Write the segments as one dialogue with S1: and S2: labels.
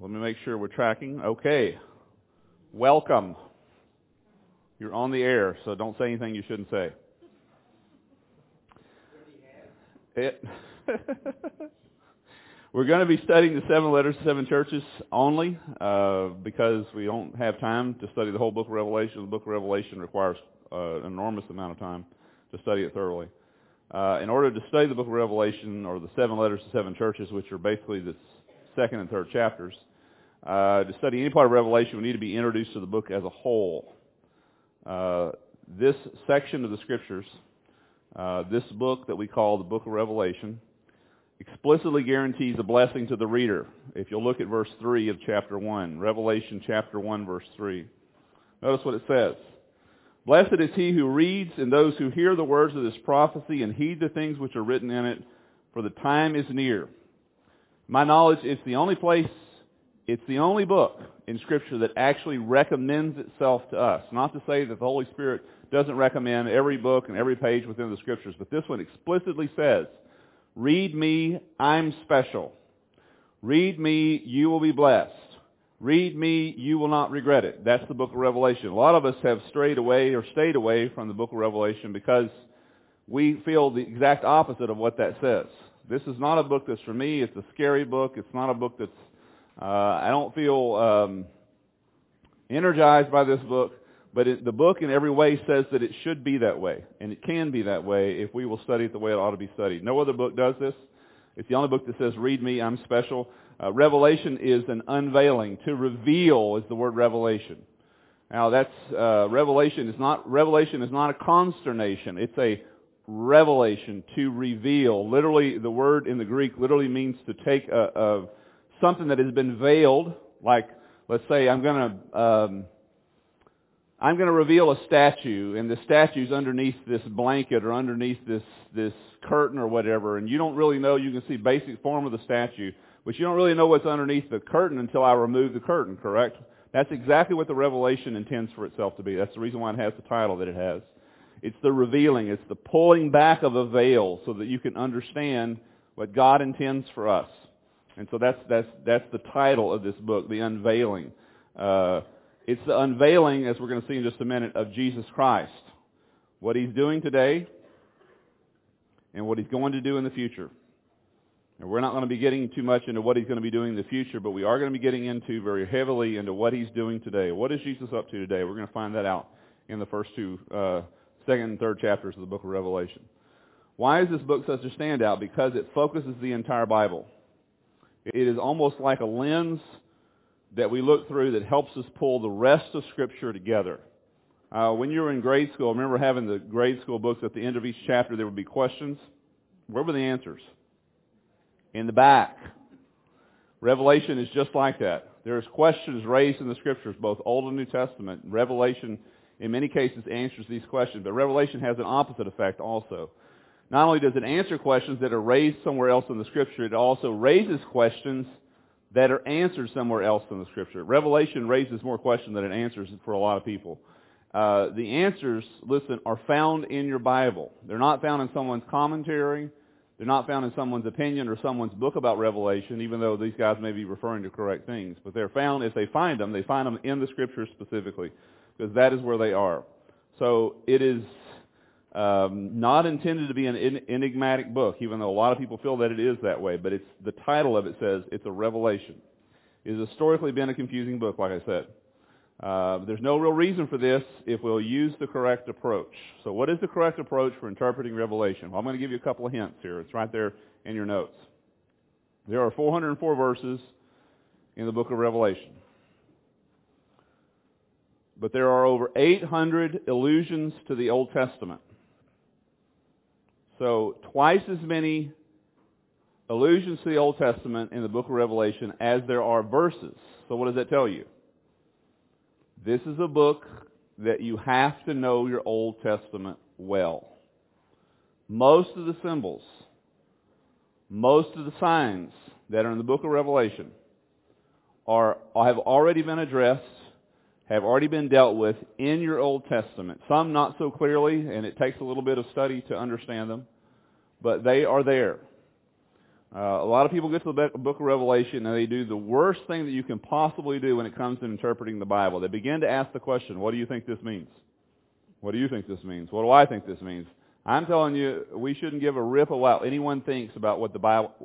S1: Let me make sure we're tracking. Okay. Welcome. You're on the air, so don't say anything you shouldn't say. We're going to be studying the 7 letters to 7 churches only because we don't have time to study the whole book of Revelation. The book of Revelation requires an enormous amount of time to study it thoroughly. In order to study the book of Revelation, or the 7 letters to 7 churches, which are basically the second and third chapters, to study any part of Revelation, we need to be introduced to the book as a whole. This section of the Scriptures, this book that we call the book of Revelation, explicitly guarantees a blessing to the reader. If you'll look at verse 3 of chapter 1, Revelation chapter 1, verse 3. Notice what it says. Blessed is he who reads and those who hear the words of this prophecy and heed the things which are written in it, for the time is near. My knowledge, it's the only book in Scripture that actually recommends itself to us. Not to say that the Holy Spirit doesn't recommend every book and every page within the Scriptures, but this one explicitly says, read me, I'm special. Read me, you will be blessed. Read me, you will not regret it. That's the book of Revelation. A lot of us have strayed away or stayed away from the book of Revelation because we feel the exact opposite of what that says. This is not a book that's for me. It's a scary book. It's not a book that's, I don't feel energized by this book. But the book in every way says that it should be that way. And it can be that way if we will study it the way it ought to be studied. No other book does this. It's the only book that says, read me, I'm special. Revelation is an unveiling. To reveal is the word revelation. Now that's, revelation is not a consternation. It's a revelation, to reveal. Literally, the word in the Greek literally means to take something that has been veiled. Like, let's say I'm going to reveal a statue, and the statue's underneath this blanket or underneath this curtain or whatever, and you don't really know. You can see basic form of the statue, but you don't really know what's underneath the curtain until I remove the curtain, correct? That's exactly what the revelation intends for itself to be. That's the reason why it has the title that it has. It's the revealing. It's the pulling back of a veil so that you can understand what God intends for us. And so that's the title of this book, The Unveiling. It's the unveiling, as we're going to see in just a minute, of Jesus Christ. What He's doing today and what He's going to do in the future. And we're not going to be getting too much into what He's going to be doing in the future, but we are going to be getting into very heavily into what He's doing today. What is Jesus up to today? We're going to find that out in the first two, second and third chapters of the book of Revelation. Why is this book such a standout? Because it focuses the entire Bible. It is almost like a lens that we look through that helps us pull the rest of Scripture together. When you were in grade school, I remember having the grade school books. At the end of each chapter, there would be questions. Where were the answers? In the back. Revelation is just like that. There's questions raised in the Scriptures, both Old and New Testament. Revelation, in many cases, answers these questions, but Revelation has an opposite effect also. Not only does it answer questions that are raised somewhere else in the Scripture, it also raises questions that are answered somewhere else in the Scripture. Revelation raises more questions than it answers for a lot of people. The answers, listen, are found in your Bible. They're not found in someone's commentary. They're not found in someone's opinion or someone's book about Revelation, even though these guys may be referring to correct things. But they're found, if they find them in the Scriptures specifically, because that is where they are. So it is not intended to be an enigmatic book, even though a lot of people feel that it is that way. But it's the title of it says it's a revelation. It has historically been a confusing book, like I said. There's no real reason for this if we'll use the correct approach. So what is the correct approach for interpreting Revelation? Well, I'm going to give you a couple of hints here. It's right there in your notes. There are 404 verses in the book of Revelation. But there are over 800 allusions to the Old Testament. So twice as many allusions to the Old Testament in the book of Revelation as there are verses. So what does that tell you? This is a book that you have to know your Old Testament well. Most of the symbols, most of the signs that are in the book of Revelation have already been addressed, have already been dealt with in your Old Testament. Some not so clearly, and it takes a little bit of study to understand them, but they are there. A lot of people get to the book of Revelation and they do the worst thing that you can possibly do when it comes to interpreting the Bible. They begin to ask the question, what do you think this means? What do you think this means? What do I think this means? I'm telling you, we shouldn't give a rip of what anyone thinks about what the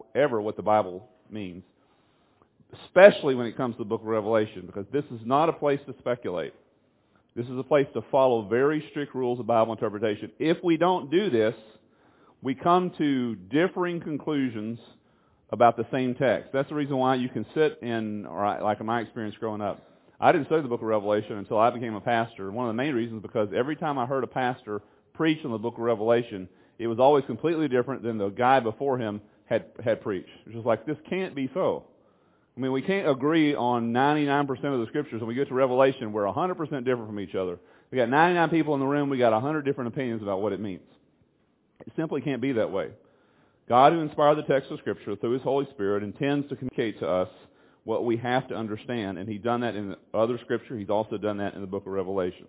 S1: Bible means, especially when it comes to the book of Revelation, because this is not a place to speculate. This is a place to follow very strict rules of Bible interpretation. If we don't do this, we come to differing conclusions about the same text. That's the reason why you can sit in, or like in my experience growing up, I didn't study the book of Revelation until I became a pastor. One of the main reasons is because every time I heard a pastor preach on the book of Revelation, it was always completely different than the guy before him had preached. It was just like, this can't be so. I mean, we can't agree on 99% of the scriptures. When we get to Revelation, we're 100% different from each other. We got 99 people in the room. We got 100 different opinions about what it means. It simply can't be that way. God, who inspired the text of Scripture through His Holy Spirit, intends to communicate to us what we have to understand, and He's done that in other Scripture. He's also done that in the book of Revelation.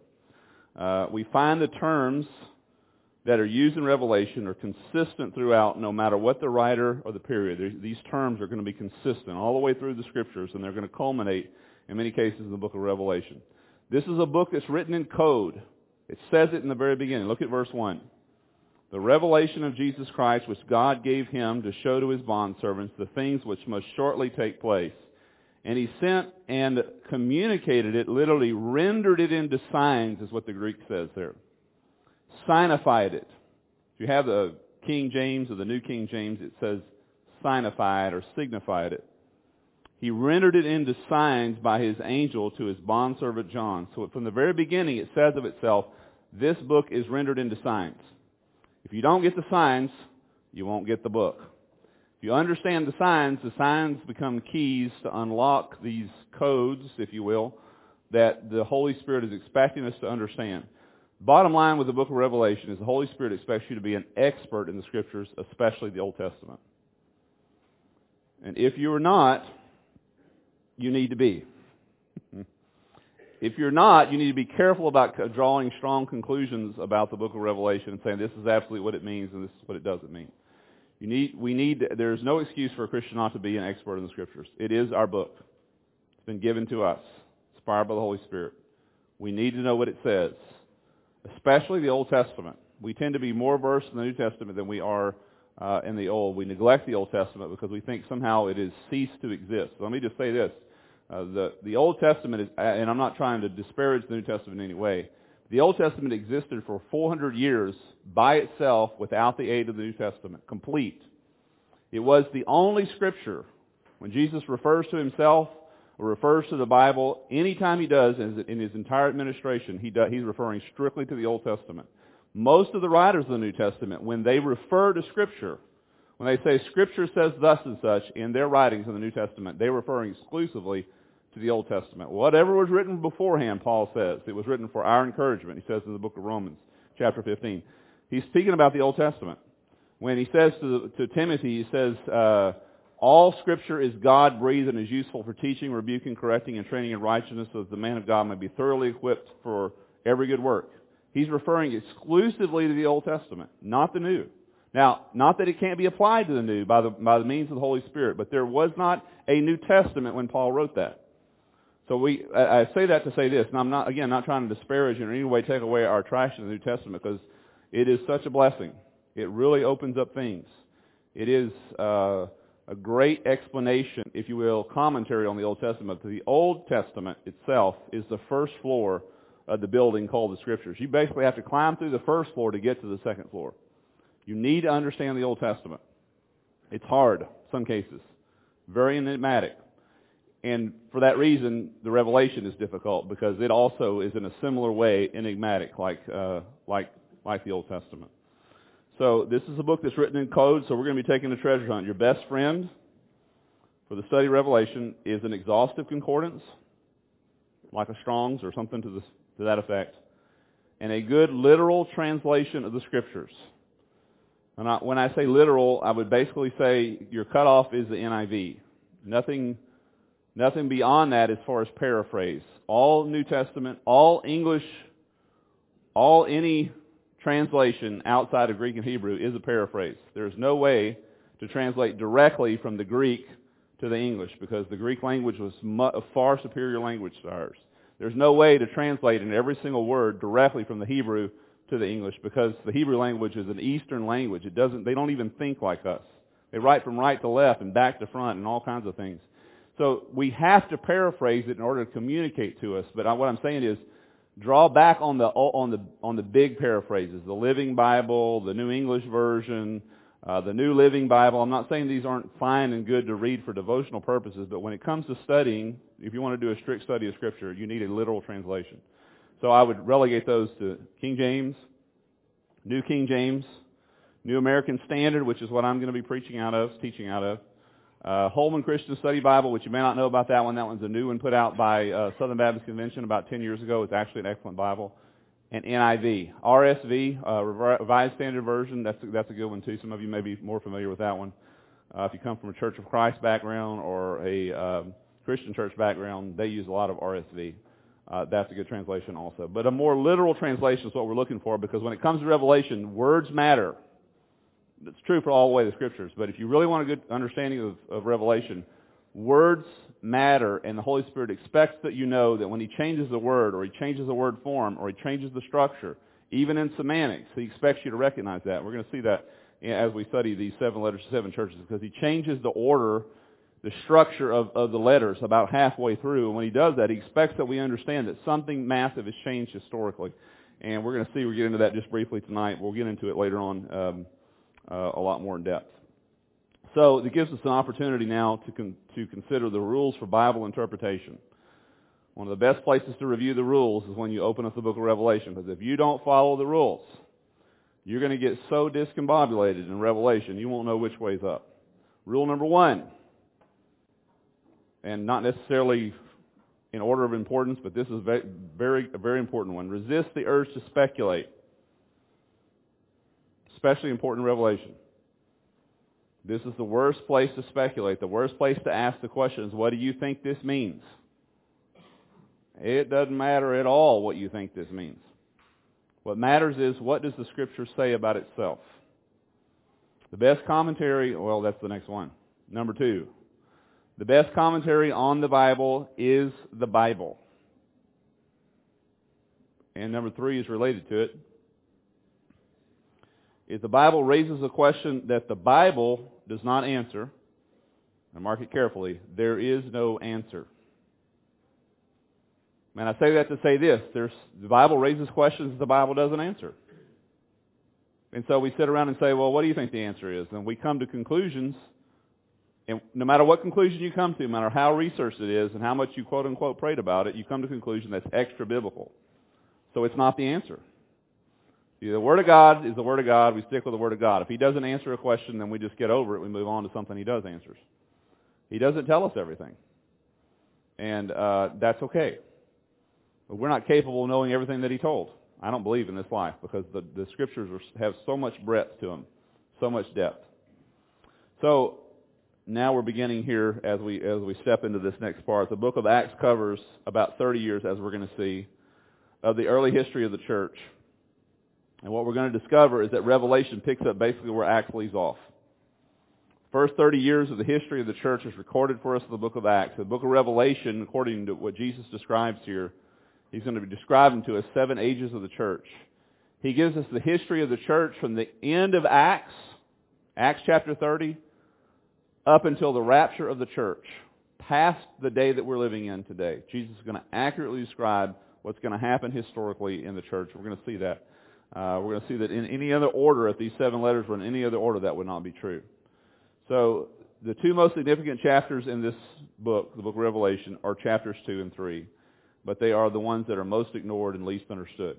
S1: We find the terms that are used in Revelation are consistent throughout, no matter what the writer or the period. These terms are going to be consistent all the way through the Scriptures, and they're going to culminate, in many cases, in the book of Revelation. This is a book that's written in code. It says it in the very beginning. Look at verse 1. The revelation of Jesus Christ, which God gave Him to show to His bondservants the things which must shortly take place. And He sent and communicated it, literally rendered it into signs, is what the Greek says there. Signified it. If you have the King James or the New King James, it says signified or signified it. He rendered it into signs by His angel to His bondservant John. So from the very beginning, it says of itself, this book is rendered into signs. If you don't get the signs, you won't get the book. If you understand the signs become keys to unlock these codes, if you will, that the Holy Spirit is expecting us to understand. Bottom line with the book of Revelation is the Holy Spirit expects you to be an expert in the Scriptures, especially the Old Testament. And if you are not, you need to be. If you're not, you need to be careful about drawing strong conclusions about the book of Revelation and saying this is absolutely what it means and this is what it doesn't mean. There's no excuse for a Christian not to be an expert in the Scriptures. It is our book. It's been given to us, inspired by the Holy Spirit. We need to know what it says, especially the Old Testament. We tend to be more versed in the New Testament than we are in the Old. We neglect the Old Testament because we think somehow it has ceased to exist. So let me just say this. The Old Testament is, and I'm not trying to disparage the New Testament in any way, the Old Testament existed for 400 years by itself without the aid of the New Testament, complete. It was the only Scripture. When Jesus refers to Himself or refers to the Bible, anytime He does in His entire administration, He's referring strictly to the Old Testament. Most of the writers of the New Testament, when they refer to Scripture, when they say Scripture says thus and such in their writings in the New Testament, they're referring exclusively to the Old Testament. Whatever was written beforehand, Paul says, it was written for our encouragement, he says in the book of Romans, chapter 15. He's speaking about the Old Testament. When he says to Timothy, he says, all Scripture is God-breathed and is useful for teaching, rebuking, correcting, and training in righteousness, so that the man of God may be thoroughly equipped for every good work. He's referring exclusively to the Old Testament, not the New. Now, not that it can't be applied to the New by the means of the Holy Spirit, but there was not a New Testament when Paul wrote that. So I say that to say this, and I'm not trying to disparage or in any way take away our attraction to the New Testament, because it is such a blessing. It really opens up things. It is a great explanation, if you will, commentary on the Old Testament. The Old Testament itself is the first floor of the building called the Scriptures. You basically have to climb through the first floor to get to the second floor. You need to understand the Old Testament. It's hard, some cases, very enigmatic. And for that reason, the Revelation is difficult, because it also is in a similar way enigmatic, like the Old Testament. So this is a book that's written in code, so we're going to be taking a treasure hunt. Your best friend for the study of Revelation is an exhaustive concordance, like a Strong's or something to that effect, and a good literal translation of the Scriptures. And when I say literal, I would basically say your cutoff is the NIV. Nothing beyond that as far as paraphrase. All New Testament, all English, any translation outside of Greek and Hebrew is a paraphrase. There's no way to translate directly from the Greek to the English, because the Greek language was a far superior language to ours. There's no way to translate in every single word directly from the Hebrew to the English, because the Hebrew language is an Eastern language. They don't even think like us. They write from right to left and back to front and all kinds of things. So we have to paraphrase it in order to communicate to us. But what I'm saying is, draw back on the big paraphrases, the Living Bible, the New English Version, the New Living Bible. I'm not saying these aren't fine and good to read for devotional purposes, but when it comes to studying, if you want to do a strict study of Scripture, you need a literal translation. So I would relegate those to King James, New King James, New American Standard, which is what I'm going to be teaching out of. Holman Christian Study Bible, which you may not know about that one. That one's a new one put out by Southern Baptist Convention about 10 years ago. It's actually an excellent Bible. And NIV. RSV, Revised Standard Version, that's a good one too. Some of you may be more familiar with that one. If you come from a Church of Christ background or a Christian church background, they use a lot of RSV. That's a good translation also. But a more literal translation is what we're looking for, because when it comes to Revelation, words matter. It's true for all the way the Scriptures, but if you really want a good understanding of Revelation, words matter, and the Holy Spirit expects that you know that when He changes the word, or He changes the word form, or He changes the structure, even in semantics, He expects you to recognize that. We're going to see that as we study these 7 letters to 7 churches, because He changes the order, the structure of the letters about halfway through, and when He does that, He expects that we understand that something massive has changed historically. And we're going to see, we'll get into that just briefly tonight. We'll get into it later on a lot more in depth. So it gives us an opportunity now to consider the rules for Bible interpretation. One of the best places to review the rules is when you open up the book of Revelation, because if you don't follow the rules, you're going to get so discombobulated in Revelation, you won't know which way's up. Rule number 1, and not necessarily in order of importance, but this is a very important one. Resist the urge to speculate. Especially important in Revelation. This is the worst place to speculate. The worst place to ask the question is, what do you think this means? It doesn't matter at all what you think this means. What matters is, what does the Scripture say about itself? The best commentary, well, that's the next one. Number 2. The best commentary on the Bible is the Bible. And number 3 is related to it. If the Bible raises a question that the Bible does not answer, and mark it carefully, there is no answer. And I say that to say this, the Bible raises questions that the Bible doesn't answer. And so we sit around and say, well, what do you think the answer is? And we come to conclusions, and no matter what conclusion you come to, no matter how researched it is and how much you quote-unquote prayed about it, you come to a conclusion that's extra-biblical. So it's not the answer. The Word of God is the Word of God. We stick with the Word of God. If He doesn't answer a question, then we just get over it. We move on to something He does answer. He doesn't tell us everything. And that's okay. But we're not capable of knowing everything that He told. I don't believe in this life, because the Scriptures have so much breadth to them, so much depth. So now we're beginning here as we step into this next part. The book of Acts covers about 30 years, as we're going to see, of the early history of the church. And what we're going to discover is that Revelation picks up basically where Acts leaves off. First 30 years of the history of the church is recorded for us in the book of Acts. The book of Revelation, according to what Jesus describes here, He's going to be describing to us 7 ages of the church. He gives us the history of the church from the end of Acts chapter 30, up until the rapture of the church, past the day that we're living in today. Jesus is going to accurately describe what's going to happen historically in the church. We're going to see that. We're going to see that in any other order, if these 7 letters were in any other order, that would not be true. So the 2 most significant chapters in this book, the book of Revelation, are chapters 2 and 3. But they are the ones that are most ignored and least understood.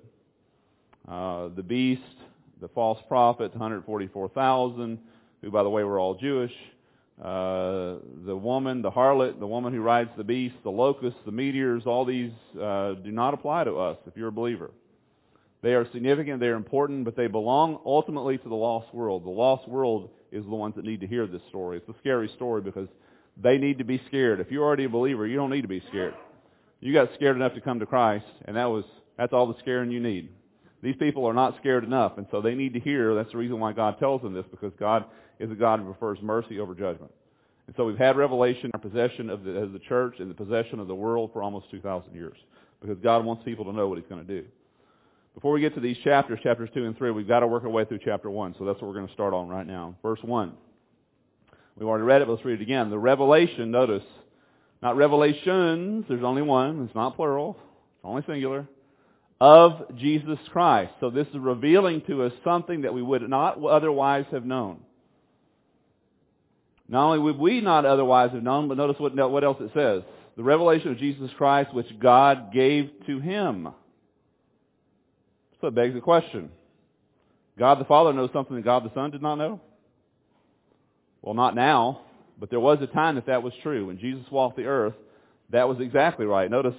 S1: The beast, the false prophet, 144,000, who, by the way, were all Jewish. The woman, the harlot, the woman who rides the beast, the locusts, the meteors, all these do not apply to us if you're a believer. They are significant, they are important, but they belong ultimately to the lost world. The lost world is the ones that need to hear this story. It's a scary story because they need to be scared. If you're already a believer, you don't need to be scared. You got scared enough to come to Christ, and that's all the scaring you need. These people are not scared enough, and so they need to hear. That's the reason why God tells them this, because God is a God who prefers mercy over judgment. And so we've had revelation in our possession of the church and the possession of the world for almost 2,000 years, because God wants people to know what He's going to do. Before we get to these chapters 2 and 3, we've got to work our way through chapter 1, so that's what we're going to start on right now. Verse 1. We've already read it, but let's read it again. The revelation, notice, not revelations, there's only one, it's not plural, it's only singular, of Jesus Christ. So this is revealing to us something that we would not otherwise have known. Not only would we not otherwise have known, but notice what else it says. The revelation of Jesus Christ, which God gave to Him. So it begs the question. God the Father knows something that God the Son did not know? Well, not now, but there was a time that was true. When Jesus walked the earth, that was exactly right. Notice,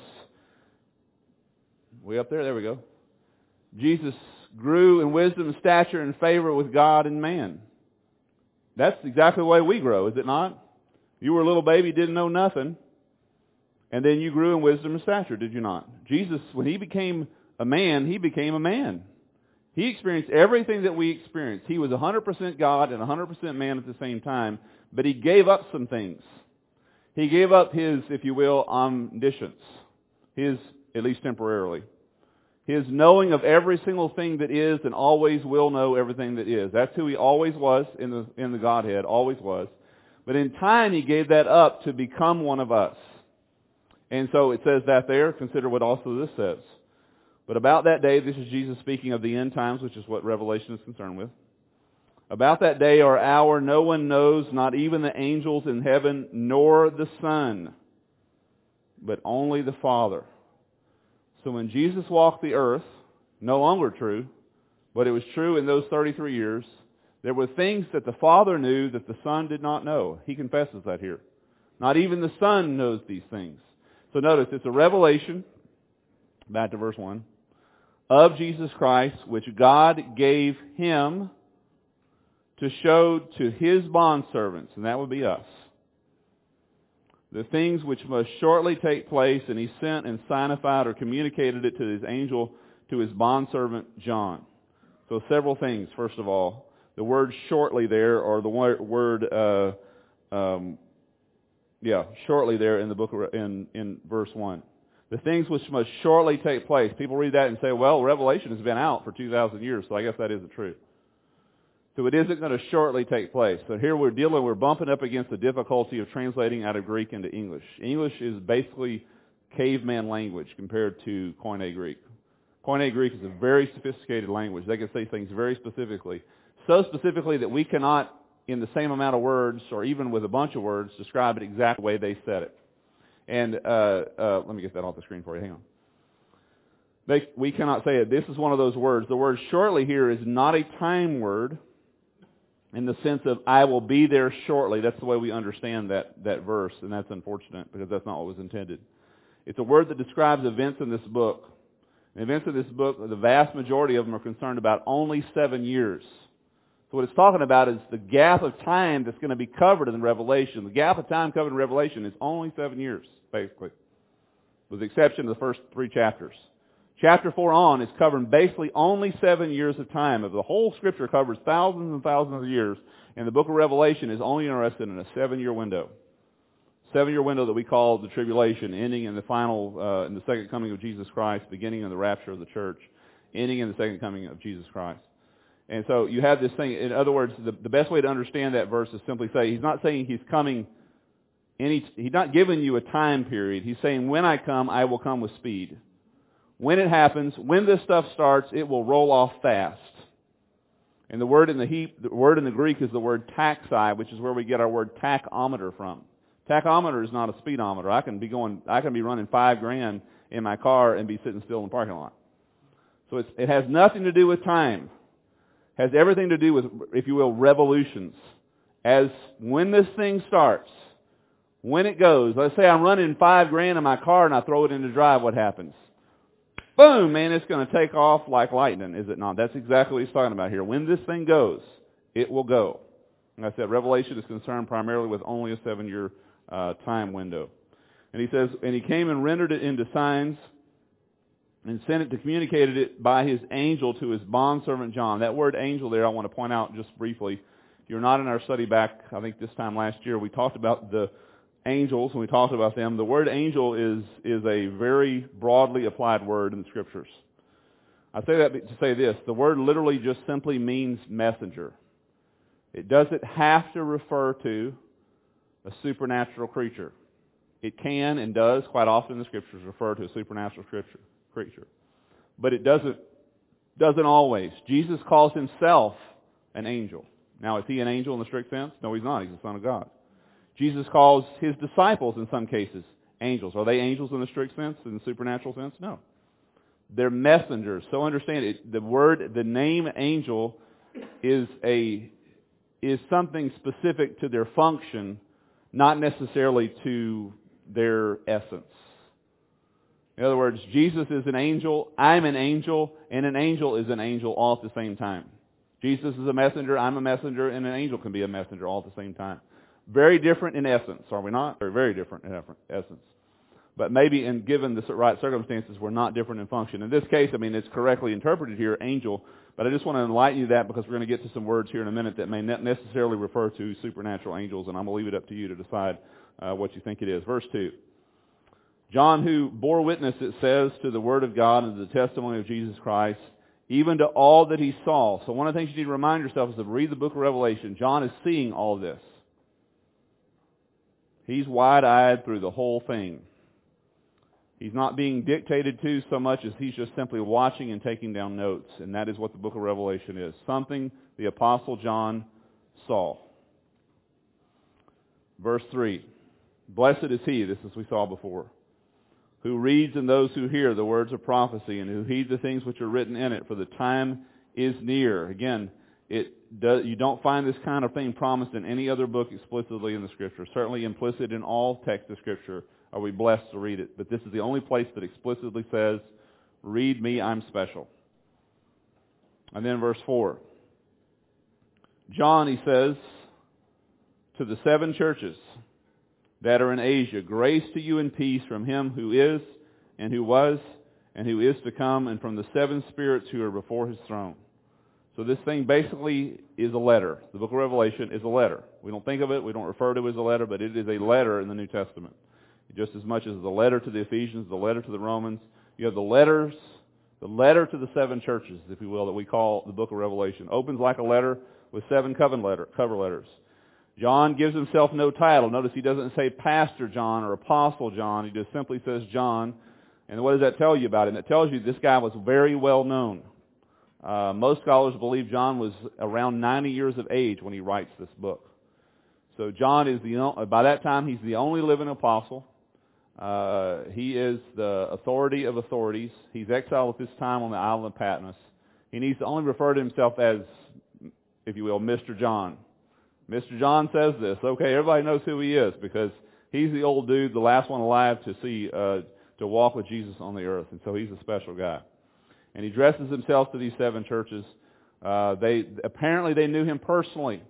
S1: way up there we go. Jesus grew in wisdom and stature and favor with God and man. That's exactly the way we grow, is it not? You were a little baby, didn't know nothing, and then you grew in wisdom and stature, did you not? Jesus, when He became a man, He became a man. He experienced everything that we experienced. He was 100% God and 100% man at the same time, but He gave up some things. He gave up His, if you will, omniscience. His, at least temporarily. His knowing of every single thing that is and always will know everything that is. That's who He always was in the Godhead, always was. But in time He gave that up to become one of us. And so it says that there. Consider what also this says. But about that day, this is Jesus speaking of the end times, which is what Revelation is concerned with. About that day or hour no one knows, not even the angels in heaven, nor the Son, but only the Father. So when Jesus walked the earth, no longer true, but it was true in those 33 years, there were things that the Father knew that the Son did not know. He confesses that here. Not even the Son knows these things. So notice, it's a revelation, back to verse 1, of Jesus Christ, which God gave Him to show to His bondservants, and that would be us, the things which must shortly take place, and He sent and signified or communicated it to His angel, to His bondservant John. So several things. First of all, the word shortly there, or the word shortly there in the book in verse 1. The things which must shortly take place. People read that and say, well, Revelation has been out for 2,000 years, so I guess that isn't true. So it isn't going to shortly take place. So here we're bumping up against the difficulty of translating out of Greek into English. English is basically caveman language compared to Koine Greek. Koine Greek is a very sophisticated language. They can say things very specifically. So specifically that we cannot, in the same amount of words, or even with a bunch of words, describe it exactly the way they said it. And let me get that off the screen for you. Hang on. We cannot say it. This is one of those words. The word shortly here is not a time word in the sense of I will be there shortly. That's the way we understand that verse, and that's unfortunate because that's not what was intended. It's a word that describes events in this book. The events in this book, the vast majority of them are concerned about only 7 years. So what it's talking about is the gap of time that's going to be covered in Revelation. The gap of time covered in Revelation is only 7 years, basically, with the exception of the first 3 chapters. Chapter 4 on is covering basically only 7 years of time. Of the whole Scripture covers thousands and thousands of years, and the book of Revelation is only interested in a 7-year window. 7-year window that we call the tribulation, ending in the final, in the second coming of Jesus Christ, beginning in the rapture of the church, ending in the second coming of Jesus Christ. And so you have this thing. In other words, the best way to understand that verse is simply say, He's not saying He's coming, He's not giving you a time period. He's saying, when I come, I will come with speed. When it happens, when this stuff starts, it will roll off fast. And the word in the Greek is the word taxi, which is where we get our word tachometer from. Tachometer is not a speedometer. I can be running 5 grand in my car and be sitting still in the parking lot. So it has nothing to do with time. It has everything to do with, if you will, revolutions. As when this thing starts, when it goes, let's say I'm running 5 grand in my car and I throw it into drive, what happens? Boom, man, it's going to take off like lightning, is it not? That's exactly what he's talking about here. When this thing goes, it will go. And I said, Revelation is concerned primarily with only a 7-year time window. And he says, and He came and rendered it into signs and sent it to communicate it by his angel to his bondservant John. That word angel there I want to point out just briefly. If you're not in our study back, I think this time last year, we talked about the angels, and we talked about them. The word angel is a very broadly applied word in the Scriptures. I say that to say this. The word literally just simply means messenger. It doesn't have to refer to a supernatural creature. It can and does quite often in the Scriptures refer to a supernatural creature. But it doesn't always. Jesus calls himself an angel. Now, is he an angel in the strict sense? No, he's not. He's the Son of God. Jesus calls his disciples, in some cases, angels. Are they angels in the strict sense, in the supernatural sense? No. They're messengers. So understand it. The name angel is something specific to their function, not necessarily to their essence. In other words, Jesus is an angel, I'm an angel, and an angel is an angel all at the same time. Jesus is a messenger, I'm a messenger, and an angel can be a messenger all at the same time. Very different in essence, are we not? Very, very different in essence. But maybe given the right circumstances, we're not different in function. In this case, it's correctly interpreted here, angel, but I just want to enlighten you that because we're going to get to some words here in a minute that may not necessarily refer to supernatural angels, and I'm going to leave it up to you to decide what you think it is. Verse 2. John, who bore witness, it says, to the Word of God and to the testimony of Jesus Christ, even to all that he saw. So one of the things you need to remind yourself is to read the book of Revelation. John is seeing all this. He's wide-eyed through the whole thing. He's not being dictated to so much as he's just simply watching and taking down notes. And that is what the book of Revelation is. Something the Apostle John saw. Verse 3. Blessed is he, this is we saw before, who reads and those who hear the words of prophecy and who heed the things which are written in it, for the time is near. Again, you don't find this kind of thing promised in any other book explicitly in the Scripture. Certainly implicit in all text of Scripture are we blessed to read it. But this is the only place that explicitly says, read me, I'm special. And then verse 4. John, he says, to the 7 churches that are in Asia, grace to you and peace from him who is, and who was, and who is to come, and from the 7 spirits who are before his throne. So this thing basically is a letter. The book of Revelation is a letter. We don't think of it, we don't refer to it as a letter, but it is a letter in the New Testament. Just as much as the letter to the Ephesians, the letter to the Romans. You have the letter to the 7 churches, if you will, that we call the book of Revelation. Opens like a letter with 7 cover letters. John gives himself no title. Notice he doesn't say Pastor John or Apostle John. He just simply says John. And what does that tell you about him? It tells you this guy was very well known. Most scholars believe John was around 90 years of age when he writes this book. So John is by that time he's the only living apostle. He is the authority of authorities. He's exiled at this time on the island of Patmos. He needs to only refer to himself as, if you will, Mr. John. Mr. John says this. Okay, everybody knows who he is because he's the old dude, the last one alive to see, to walk with Jesus on the earth. And so he's a special guy. And he dresses himself to these 7 churches. Apparently they knew him personally.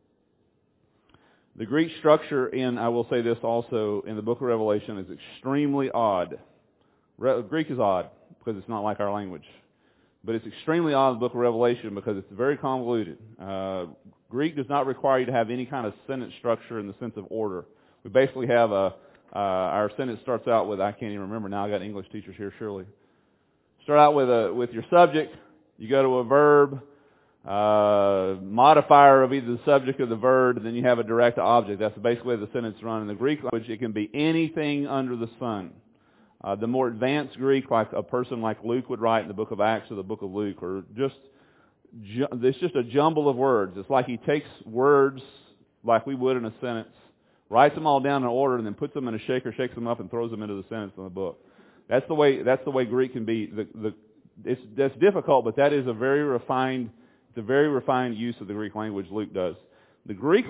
S1: The Greek structure I will say this also, in the book of Revelation is extremely odd. Greek is odd because it's not like our language. But it's extremely odd in the book of Revelation because it's very convoluted. Greek does not require you to have any kind of sentence structure in the sense of order. We basically have our sentence starts out with, I can't even remember now, I got English teachers here surely. Start out with your subject, you go to a verb, modifier of either the subject or the verb, and then you have a direct object. That's basically the sentence run. In the Greek language, it can be anything under the sun. The more advanced Greek, like a person like Luke would write in the book of Acts or the book of Luke, or it's just a jumble of words. It's like he takes words like we would in a sentence, writes them all down in order, and then puts them in a shaker, shakes them up, and throws them into the sentence in the book. That's the way Greek can be. That's difficult, but that is a very refined use of the Greek language Luke does. The Greek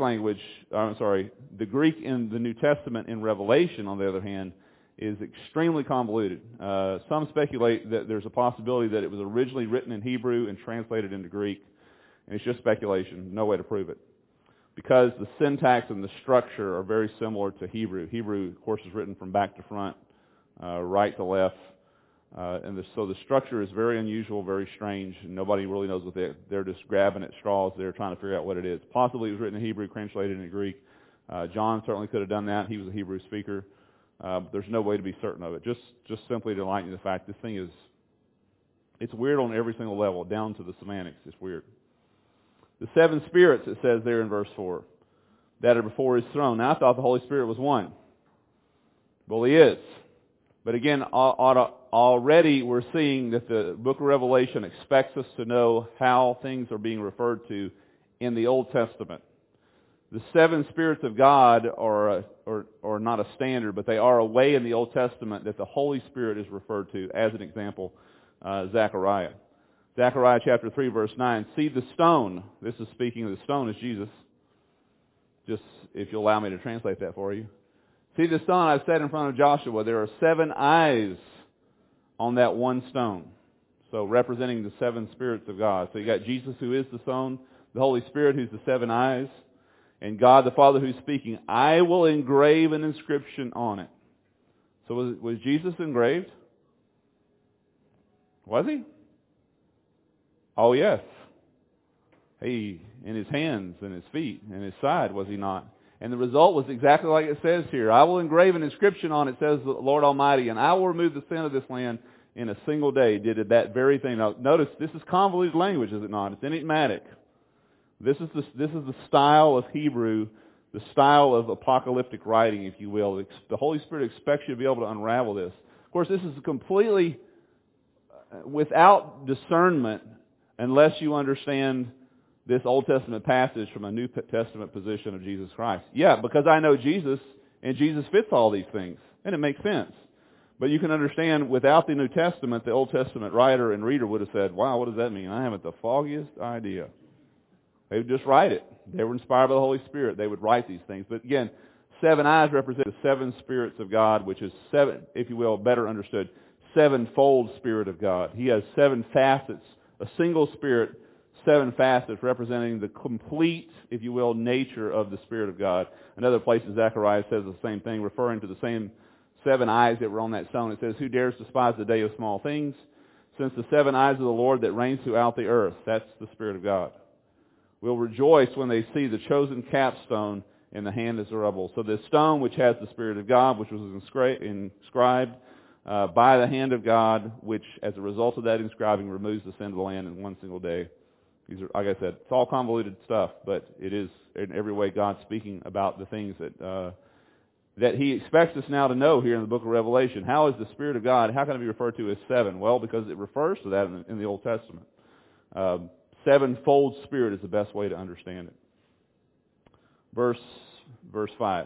S1: in the New Testament in Revelation, on the other hand, is extremely convoluted. Some speculate that there's a possibility that it was originally written in Hebrew and translated into Greek, and it's just speculation, no way to prove it. Because the syntax and the structure are very similar to Hebrew. Hebrew, of course, is written from back to front, right to left. So the structure is very unusual, very strange, and nobody really knows what they're just grabbing at straws. They're trying to figure out what it is. Possibly it was written in Hebrew, translated into Greek. John certainly could have done that. He was a Hebrew speaker. But there's no way to be certain of it. Just simply to enlighten you the fact this thing is, it's weird on every single level, down to the semantics. It's weird. The seven spirits, it says there in verse 4, that are before His throne. Now, I thought the Holy Spirit was one. Well, He is. But again, already we're seeing that the book of Revelation expects us to know how things are being referred to in the Old Testament. The seven spirits of God are not a standard, but they are a way in the Old Testament that the Holy Spirit is referred to. As an example, Zechariah. Zechariah chapter 3, verse 9. See the stone. This is speaking of the stone as Jesus. Just if you'll allow me to translate that for you. See the stone I've set in front of Joshua. There are 7 eyes on that one stone. So representing the 7 spirits of God. So you got Jesus, who is the stone, the Holy Spirit, who's the 7 eyes, and God the Father, who's speaking. I will engrave an inscription on it. So was Jesus engraved? Was He? Oh, yes. In His hands and His feet and His side, was He not? And the result was exactly like it says here. I will engrave an inscription on it, says the Lord Almighty, and I will remove the sin of this land in a single day. Did that very thing. Now, notice, this is convoluted language, is it not? It's enigmatic. This is the style of Hebrew, the style of apocalyptic writing, if you will. The Holy Spirit expects you to be able to unravel this. Of course, this is completely without discernment unless you understand this Old Testament passage from a New Testament position of Jesus Christ. Yeah, because I know Jesus, and Jesus fits all these things, and it makes sense. But you can understand, without the New Testament, the Old Testament writer and reader would have said, wow, what does that mean? I haven't the foggiest idea. They would just write it. They were inspired by the Holy Spirit. They would write these things. But again, 7 eyes represent the 7 spirits of God, which is 7, if you will, better understood, 7-fold Spirit of God. He has 7 facets, a single Spirit, 7 facets representing the complete, if you will, nature of the Spirit of God. Another place in Zechariah says the same thing, referring to the same 7 eyes that were on that stone. It says, who dares despise the day of small things? Since the 7 eyes of the Lord that reigns throughout the earth. That's the Spirit of God. Will rejoice when they see the chosen capstone in the hand of Zerubbabel. So this stone, which has the Spirit of God, which was inscribed by the hand of God, which, as a result of that inscribing, removes the sin of the land in one single day. These are, like I said, it's all convoluted stuff, but it is in every way God speaking about the things that He expects us now to know here in the book of Revelation. How is the Spirit of God, how can it be referred to as 7? Well, because it refers to that in the Old Testament. 7-fold Spirit is the best way to understand it. Verse 5.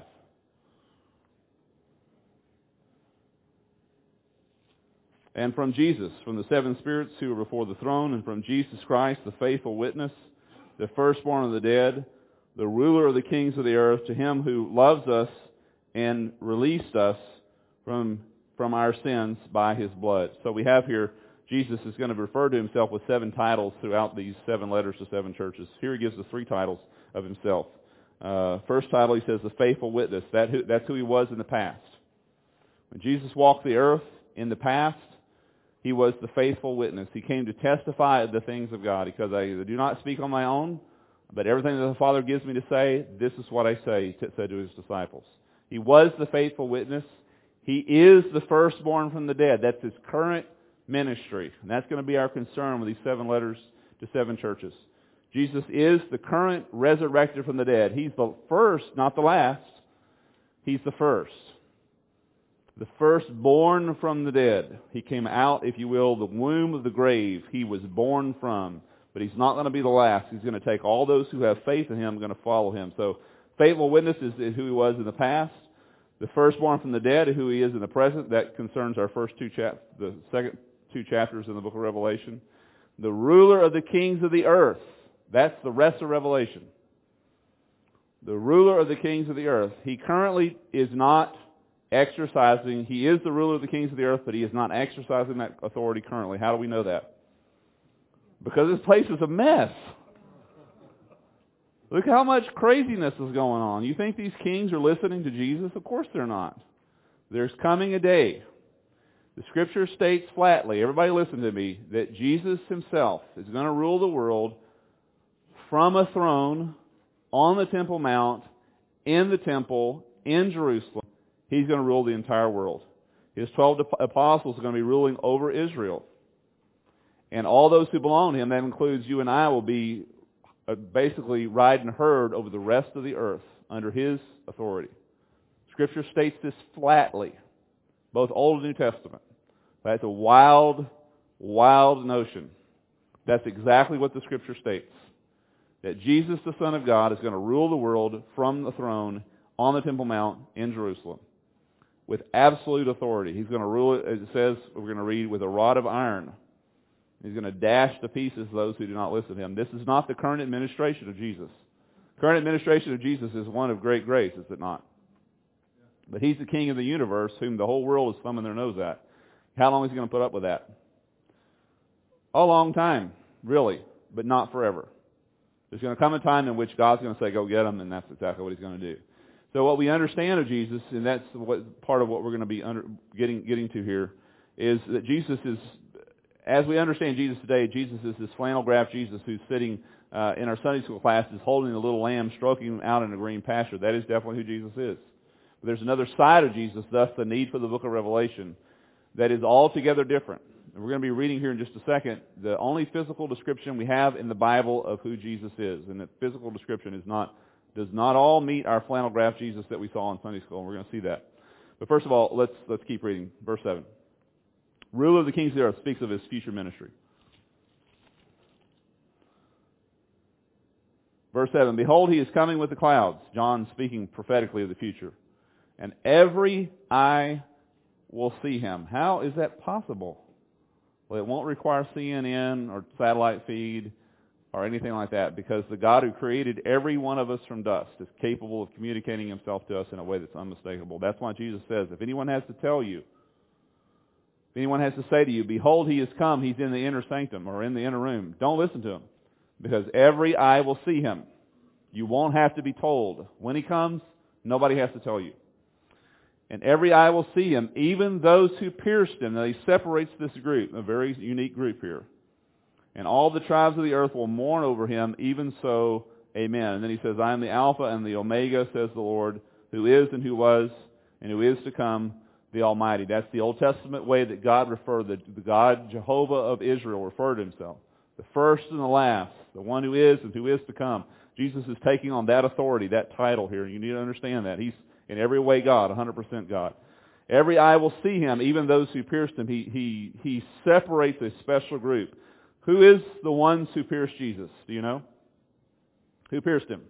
S1: And from Jesus, from the 7 spirits who are before the throne, and from Jesus Christ, the faithful witness, the firstborn of the dead, the ruler of the kings of the earth, to Him who loves us and released us from our sins by His blood. So we have here, Jesus is going to refer to Himself with 7 titles throughout these 7 letters to 7 churches. Here He gives us 3 titles of Himself. First title, He says, the faithful witness. That's who He was in the past. When Jesus walked the earth in the past, He was the faithful witness. He came to testify of the things of God, because I do not speak on my own, but everything that the Father gives me to say, this is what I say, He said to His disciples. He was the faithful witness. He is the firstborn from the dead. That's His current ministry. And that's going to be our concern with these 7 letters to 7 churches. Jesus is the current resurrected from the dead. He's the first, not the last. He's the first. The firstborn from the dead. He came out, if you will, the womb of the grave. He was born from. But He's not going to be the last. He's going to take all those who have faith in Him, going to follow Him. So faithful witness is who He was in the past. The firstborn from the dead is who He is in the present. That concerns our the second 2 chapters in the book of Revelation. The ruler of the kings of the earth. That's the rest of Revelation. The ruler of the kings of the earth. He currently is not exercising. He is the ruler of the kings of the earth, but He is not exercising that authority currently. How do we know that? Because this place is a mess. Look how much craziness is going on. You think these kings are listening to Jesus? Of course they're not. There's coming a day The Scripture states flatly, everybody listen to me, that Jesus himself is going to rule the world from a throne on the Temple Mount, in the temple, in Jerusalem. He's going to rule the entire world. His 12 apostles are going to be ruling over Israel. And all those who belong to him, that includes you and I, will be basically riding herd over the rest of the earth under his authority. Scripture states this flatly, both Old and New Testament. That's a wild, wild notion. That's exactly what the Scripture states. That Jesus, the Son of God, is going to rule the world from the throne on the Temple Mount in Jerusalem with absolute authority. He's going to rule it, as it says, we're going to read, with a rod of iron. He's going to dash to pieces those who do not listen to him. This is not the current administration of Jesus. Current administration of Jesus is one of great grace, is it not? But he's the King of the universe, whom the whole world is thumbing their nose at. How long is he going to put up with that? A long time, really, but not forever. There's going to come a time in which God's going to say, go get him, and that's exactly what he's going to do. So what we understand of Jesus, and that's part of what we're going to be getting to here, is that Jesus is, as we understand Jesus today, Jesus is this flannel graph Jesus who's sitting in our Sunday school classes holding a little lamb, stroking him out in a green pasture. That is definitely who Jesus is. But there's another side of Jesus, thus the need for the book of Revelation, that is altogether different. And we're going to be reading here in just a second the only physical description we have in the Bible of who Jesus is. And that physical description does not all meet our flannel graph Jesus that we saw in Sunday school. And we're going to see that. But first of all, let's keep reading. Verse 7. Ruler of the kings of the earth speaks of his future ministry. Verse 7, behold, he is coming with the clouds. John speaking prophetically of the future. And every eye will see him. How is that possible? Well, it won't require CNN or satellite feed or anything like that, because the God who created every one of us from dust is capable of communicating himself to us in a way that's unmistakable. That's why Jesus says, if anyone has to tell you, if anyone has to say to you, behold, he has come, he's in the inner sanctum or in the inner room, don't listen to him, because every eye will see him. You won't have to be told. When he comes, nobody has to tell you. And every eye will see him, even those who pierced him. Now he separates this group, a very unique group here. And all the tribes of the earth will mourn over him, even so, amen. And then he says, I am the Alpha and the Omega, says the Lord, who is and who was and who is to come, the Almighty. That's the Old Testament way that God referred, the God, Jehovah of Israel, referred to himself. The first and the last, the one who is and who is to come. Jesus is taking on that authority, that title here. You need to understand that. He's in every way God, 100% God. Every eye will see him, even those who pierced him. He separates a special group. Who is the ones who pierced Jesus? Do you know? Who pierced him?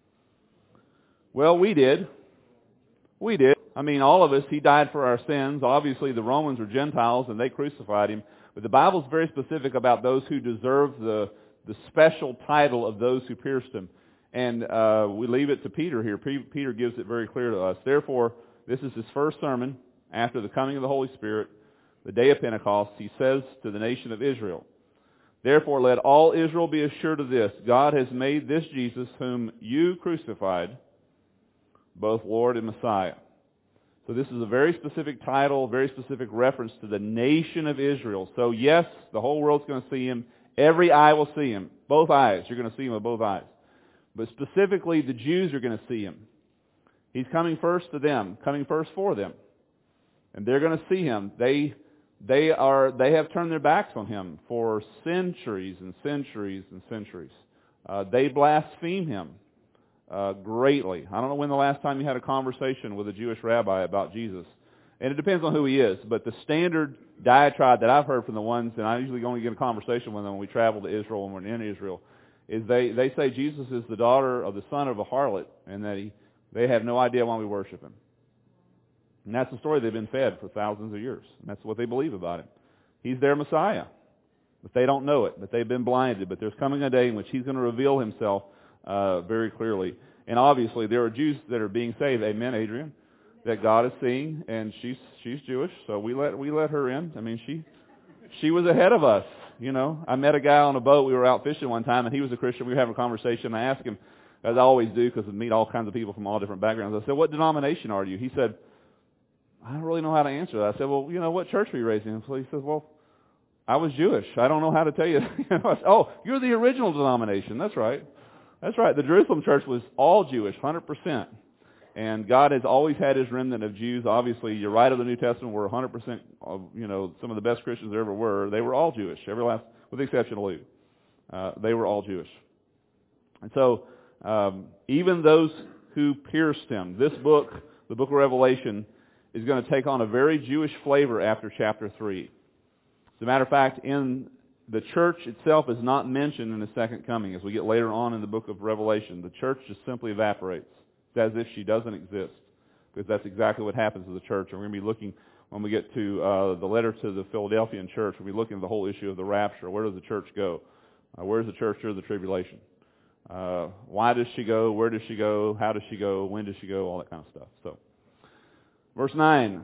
S1: Well, we did. We did. I mean, all of us, he died for our sins. Obviously, the Romans were Gentiles, and they crucified him. But the Bible's very specific about those who deserve the special title of those who pierced him. And we leave it to Peter here. Peter gives it very clear to us. Therefore, this is his first sermon after the coming of the Holy Spirit, the day of Pentecost. He says to the nation of Israel, therefore, let all Israel be assured of this. God has made this Jesus, whom you crucified, both Lord and Messiah. So this is a very specific title, very specific reference to the nation of Israel. So yes, the whole world's going to see him. Every eye will see him. Both eyes. You're going to see him with both eyes. But specifically, the Jews are going to see him. He's coming first to them, coming first for them. And they're going to see him. They have turned their backs on him for centuries and centuries and centuries. They blaspheme him greatly. I don't know when the last time you had a conversation with a Jewish rabbi about Jesus. And it depends on who he is. But the standard diatribe that I've heard from the ones, and I usually only get a conversation with them when we travel to Israel and we're in Israel, is they say Jesus is the daughter of the son of a harlot, and that they have no idea why we worship him. And that's the story they've been fed for thousands of years. And that's what they believe about him. He's their Messiah. But they don't know it. But they've been blinded. But there's coming a day in which he's going to reveal himself very clearly. And obviously there are Jews that are being saved. Amen, Adrian. That God is seeing. And she's Jewish. So we let her in. I mean, she was ahead of us. You know, I met a guy on a boat. We were out fishing one time, and he was a Christian. We were having a conversation. I asked him, as I always do, because I meet all kinds of people from all different backgrounds. I said, what denomination are you? He said, I don't really know how to answer that. I said, well, what church were you raised in? So he says, well, I was Jewish. I don't know how to tell you. I said, oh, you're the original denomination. That's right. That's right. The Jerusalem church was all Jewish, 100%. And God has always had his remnant of Jews. Obviously, you're right, of the New Testament were 100% of, some of the best Christians there ever were. They were all Jewish, with the exception of Luke. They were all Jewish. And so, even those who pierced him, this book, the book of Revelation, is going to take on a very Jewish flavor after chapter 3. As a matter of fact, in the church itself is not mentioned in the second coming. As we get later on in the book of Revelation, the church just simply evaporates. It's as if she doesn't exist, because that's exactly what happens to the church. And we're going to be looking, when we get to the letter to the Philadelphian church, we'll be looking at the whole issue of the rapture. Where does the church go? Where is the church during the tribulation? Why does she go? Where does she go? How does she go? When does she go? All that kind of stuff. So, verse 9.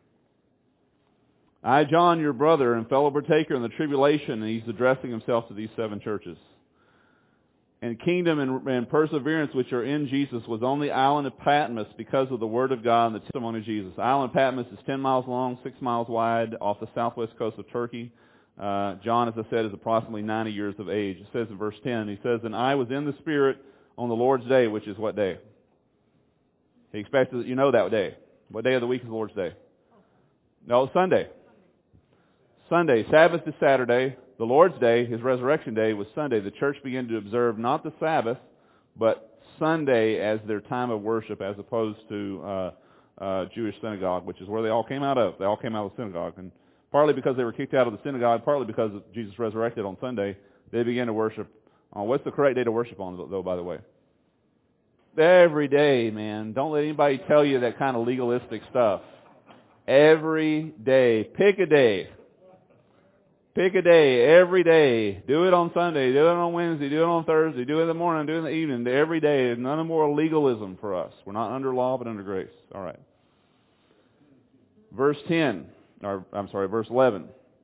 S1: I, John, your brother and fellow partaker in the tribulation, and he's addressing himself to these 7 churches. And kingdom and perseverance which are in Jesus was on the island of Patmos because of the word of God and the testimony of Jesus. The island of Patmos is 10 miles long, 6 miles wide, off the southwest coast of Turkey. John, as I said, is approximately 90 years of age. It says in verse 10, he says, and I was in the Spirit on the Lord's day, which is what day? He expects that you know that day. What day of the week is the Lord's day? No, Sunday. Sunday. Sabbath is Saturday. The Lord's Day, his resurrection day, was Sunday. The church began to observe not the Sabbath, but Sunday as their time of worship, as opposed to Jewish synagogue, which is where they all came out of. They all came out of the synagogue. And partly because they were kicked out of the synagogue, partly because Jesus resurrected on Sunday, they began to worship. What's the correct day to worship on, though, by the way? Every day, man. Don't let anybody tell you that kind of legalistic stuff. Every day. Pick a day. Pick a day, every day. Do it on Sunday, do it on Wednesday, do it on Thursday, do it in the morning, do it in the evening, every day. None more legalism for us. We're not under law, but under grace. All right. Verse 11.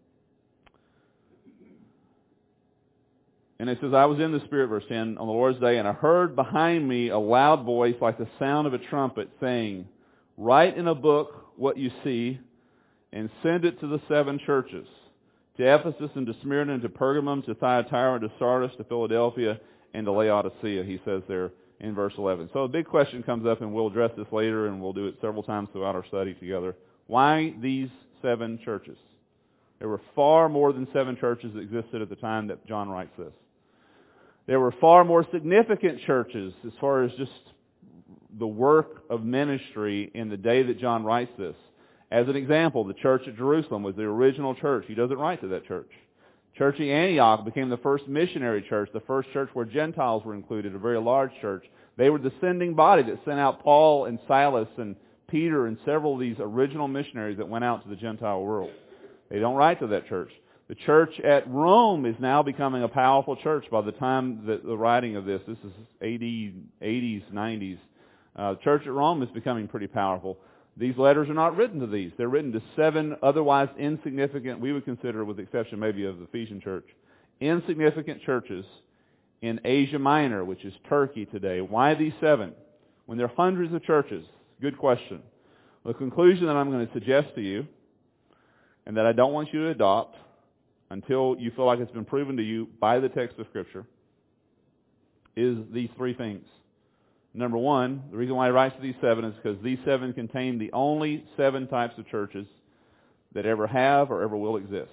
S1: And it says, I was in the Spirit, verse 10, on the Lord's day, and I heard behind me a loud voice like the sound of a trumpet saying, write in a book what you see and send it to the 7 churches. To Ephesus and to Smyrna and to Pergamum, to Thyatira and to Sardis, to Philadelphia and to Laodicea, he says there in verse 11. So a big question comes up, and we'll address this later, and we'll do it several times throughout our study together. Why these 7 churches? There were far more than 7 churches that existed at the time that John writes this. There were far more significant churches as far as just the work of ministry in the day that John writes this. As an example, the church at Jerusalem was the original church. He doesn't write to that church. Church in Antioch became the first missionary church, the first church where Gentiles were included, a very large church. They were the sending body that sent out Paul and Silas and Peter and several of these original missionaries that went out to the Gentile world. They don't write to that church. The church at Rome is now becoming a powerful church by the time that the writing of this is AD 80s, 90s. The church at Rome is becoming pretty powerful. These letters are not written to these. They're written to 7 otherwise insignificant, we would consider, with the exception maybe of the Ephesian church, insignificant churches in Asia Minor, which is Turkey today. Why these 7? When there are hundreds of churches? Good question. The conclusion that I'm going to suggest to you, and that I don't want you to adopt until you feel like it's been proven to you by the text of Scripture, is these 3 things. Number 1, the reason why he writes to these 7 is because these 7 contain the only 7 types of churches that ever have or ever will exist.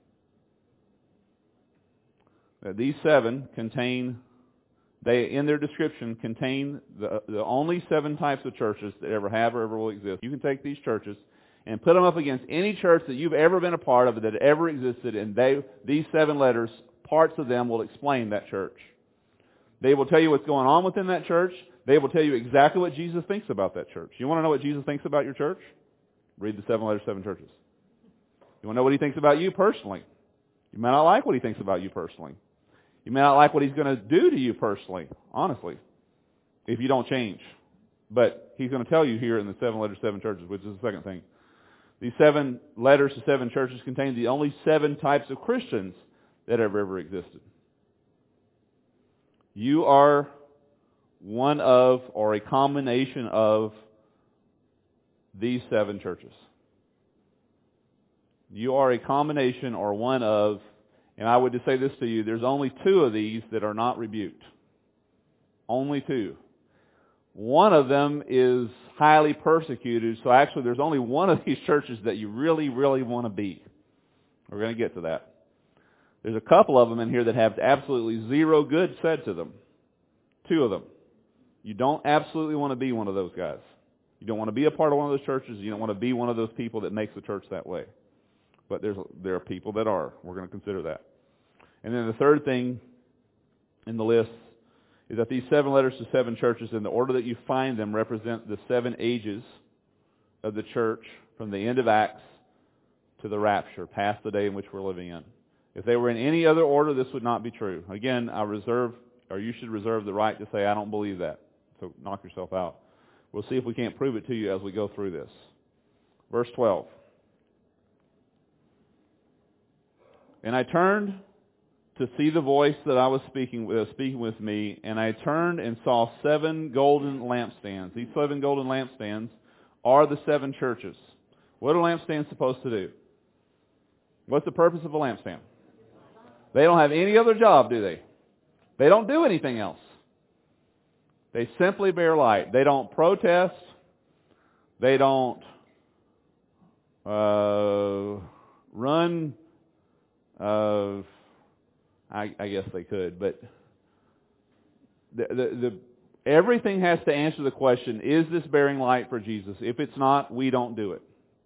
S1: These 7 contain, they in their description contain the only 7 types of churches that ever have or ever will exist. You can take these churches and put them up against any church that you've ever been a part of that ever existed, and these 7 letters, parts of them will explain that church. They will tell you what's going on within that church. They will tell you exactly what Jesus thinks about that church. You want to know what Jesus thinks about your church? Read the 7 letters, 7 churches. You want to know what he thinks about you personally? You may not like what he thinks about you personally. You may not like what he's going to do to you personally, honestly, if you don't change. But he's going to tell you here in the 7 letters, 7 churches, which is the second thing. These 7 letters to 7 churches contain the only 7 types of Christians that have ever existed. You are one of, or a combination of, these 7 churches. You are a combination or one of, and I would just say this to you, there's only 2 of these that are not rebuked. Only 2. One of them is highly persecuted, so actually there's only one of these churches that you really, really want to be. We're going to get to that. There's a couple of them in here that have absolutely zero good said to them. 2 of them. You don't absolutely want to be one of those guys. You don't want to be a part of one of those churches. You don't want to be one of those people that makes the church that way. But there are people that are. We're going to consider that. And then the third thing in the list is that these 7 letters to 7 churches, in the order that you find them, represent the 7 ages of the church from the end of Acts to the rapture, past the day in which we're living in. If they were in any other order, this would not be true. Again, you should reserve the right to say, I don't believe that. So knock yourself out. We'll see if we can't prove it to you as we go through this. Verse 12. And I turned to see the voice that I was speaking with me, and I turned and saw 7 golden lampstands. These 7 golden lampstands are the 7 churches. What are lampstands supposed to do? What's the purpose of a lampstand? They don't have any other job, do they? They don't do anything else. They simply bear light. They don't protest. They don't run. I guess they could, but everything has to answer the question, is this bearing light for Jesus? If it's not, we don't do it.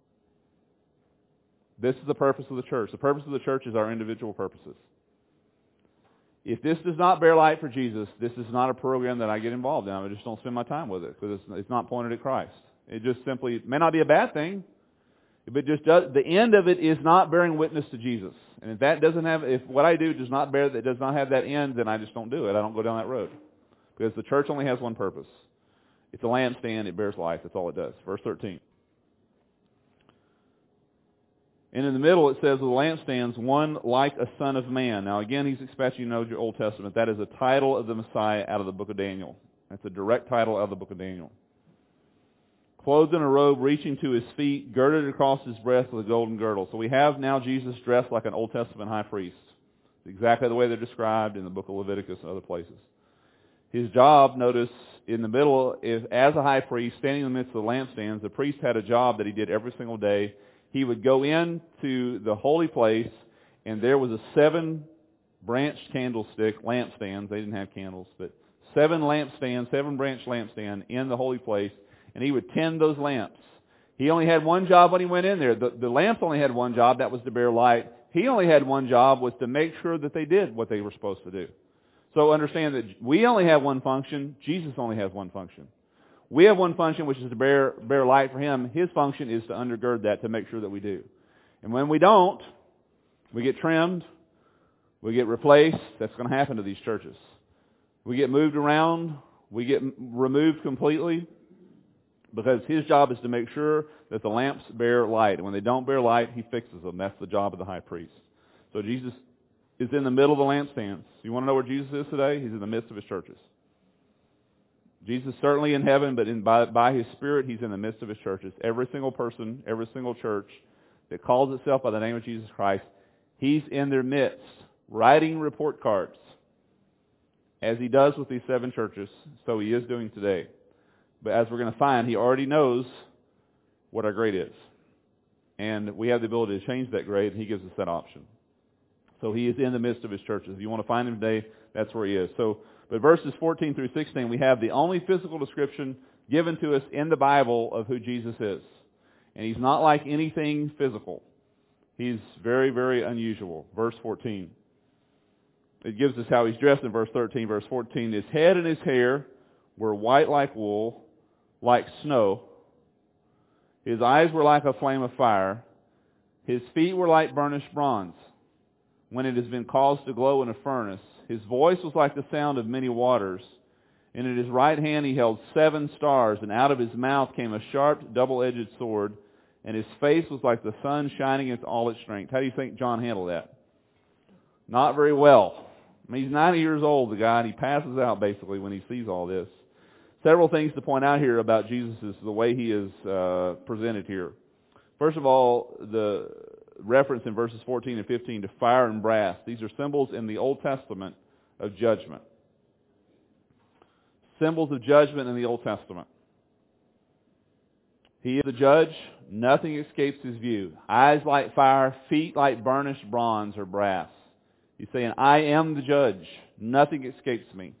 S1: This is the purpose of the church. The purpose of the church is our individual purposes. If this does not bear light for Jesus, this is not a program that I get involved in. I just don't spend my time with it because it's not pointed at Christ. It just simply, it may not be a bad thing, but just the end of it is not bearing witness to Jesus. And if what I do does not have that end, then I just don't do it. I don't go down that road. Because the church only has one purpose. It's a lampstand, it bears light, that's all it does. Verse 13. And in the middle it says, of the lampstands, one like a son of man. Now again, he's expecting you to know your Old Testament. That is a title of the Messiah out of the book of Daniel. That's a direct title out of the book of Daniel. Clothed in a robe reaching to his feet, girded across his breast with a golden girdle. So we have now Jesus dressed like an Old Testament high priest. It's exactly the way they're described in the book of Leviticus and other places. His job, notice, in the middle, is as a high priest, standing in the midst of the lampstands. The priest had a job that he did every single day. He would go into the holy place, and there was a 7-branched candlestick, lampstands. They didn't have candles, but 7-branch lampstand in the holy place, and he would tend those lamps. He only had one job when he went in there. The lamps only had one job, that was to bear light. He only had one job, was to make sure that they did what they were supposed to do. So understand that we only have one function. Jesus only has one function. We have one function, which is to bear light for him. His function is to undergird that, to make sure that we do. And when we don't, we get trimmed, we get replaced. That's going to happen to these churches. We get moved around, we get removed completely, because his job is to make sure that the lamps bear light. And when they don't bear light, he fixes them. That's the job of the high priest. So Jesus is in the middle of the lampstands. You want to know where Jesus is today? He's in the midst of his churches. Jesus is certainly in heaven, but by his Spirit, he's in the midst of his churches. Every single person, every single church that calls itself by the name of Jesus Christ, he's in their midst, writing report cards, as he does with these 7 churches, so he is doing today. But as we're going to find, he already knows what our grade is. And we have the ability to change that grade, and he gives us that option. So he is in the midst of his churches. If you want to find him today, that's where he is. But verses 14 through 16, we have the only physical description given to us in the Bible of who Jesus is. And he's not like anything physical. He's very, very unusual. Verse 14. It gives us how he's dressed in verse 13. Verse 14, his head and his hair were white like wool, like snow. His eyes were like a flame of fire. His feet were like burnished bronze, when it has been caused to glow in a furnace. His voice was like the sound of many waters. And in his right hand he held 7 stars, and out of his mouth came a sharp, double-edged sword, and his face was like the sun shining in all its strength. How do you think John handled that? Not very well. I mean, he's 90 years old, the guy, and he passes out basically when he sees all this. Several things to point out here about Jesus is the way he is presented here. First of all, the reference in verses 14 and 15 to fire and brass. These are symbols in the Old Testament of judgment. Symbols of judgment in the Old Testament. He is the judge. Nothing escapes his view. Eyes like fire, feet like burnished bronze or brass. He's saying, I am the judge. Nothing escapes me.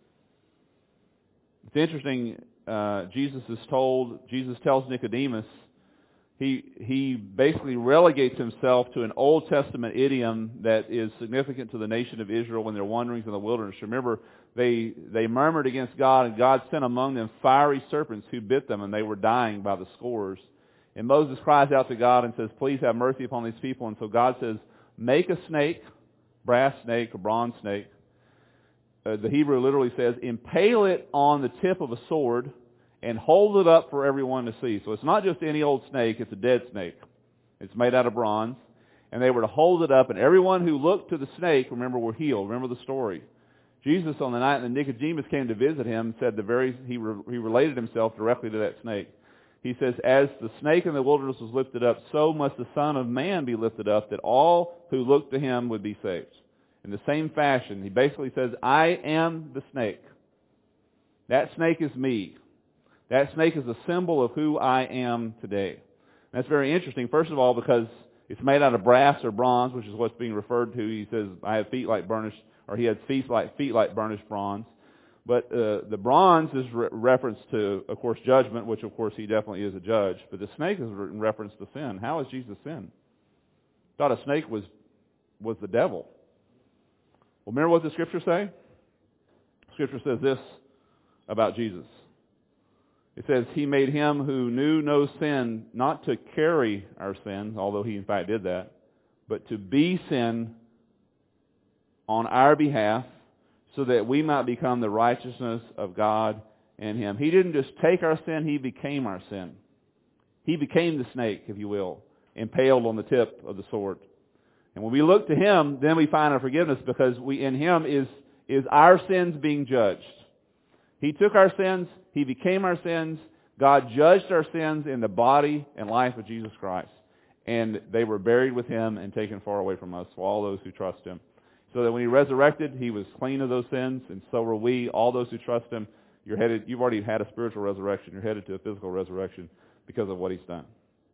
S1: It's interesting, Jesus tells Nicodemus, he basically relegates himself to an Old Testament idiom that is significant to the nation of Israel when they're wanderings in the wilderness. Remember, they murmured against God, and God sent among them fiery serpents who bit them, and they were dying by the scores. And Moses cries out to God and says, please have mercy upon these people. And so God says, make a snake, brass snake, or bronze snake. The Hebrew literally says, impale it on the tip of a sword and hold it up for everyone to see. So it's not just any old snake, it's a dead snake. It's made out of bronze. And they were to hold it up, and everyone who looked to the snake, remember, were healed. Remember the story. Jesus, on the night that Nicodemus came to visit him, said he related himself directly to that snake. He says, as the snake in the wilderness was lifted up, so must the Son of Man be lifted up, that all who look to him would be saved. In the same fashion, he basically says, I am the snake. That snake is me. That snake is a symbol of who I am today. And that's very interesting, first of all, because it's made out of brass or bronze, which is what's being referred to. He says, I have feet like burnished, or he had feet like burnished bronze. But the bronze is reference to, of course, judgment, which, of course, he definitely is a judge. But the snake is in reference to sin. How is Jesus sin? Thought a snake was the devil. Well, remember what the Scriptures say? Scripture says this about Jesus. It says, he made him who knew no sin not to carry our sins, although he in fact did that, but to be sin on our behalf so that we might become the righteousness of God in him. He didn't just take our sin, he became our sin. He became the snake, if you will, impaled on the tip of the sword. And when we look to him, then we find our forgiveness, because in him is our sins being judged. He took our sins, he became our sins, God judged our sins in the body and life of Jesus Christ. And they were buried with him and taken far away from us, for all those who trust him. So that when he resurrected, he was clean of those sins, and so are we. All those who trust him, you've already had a spiritual resurrection. You're headed to a physical resurrection because of what he's done.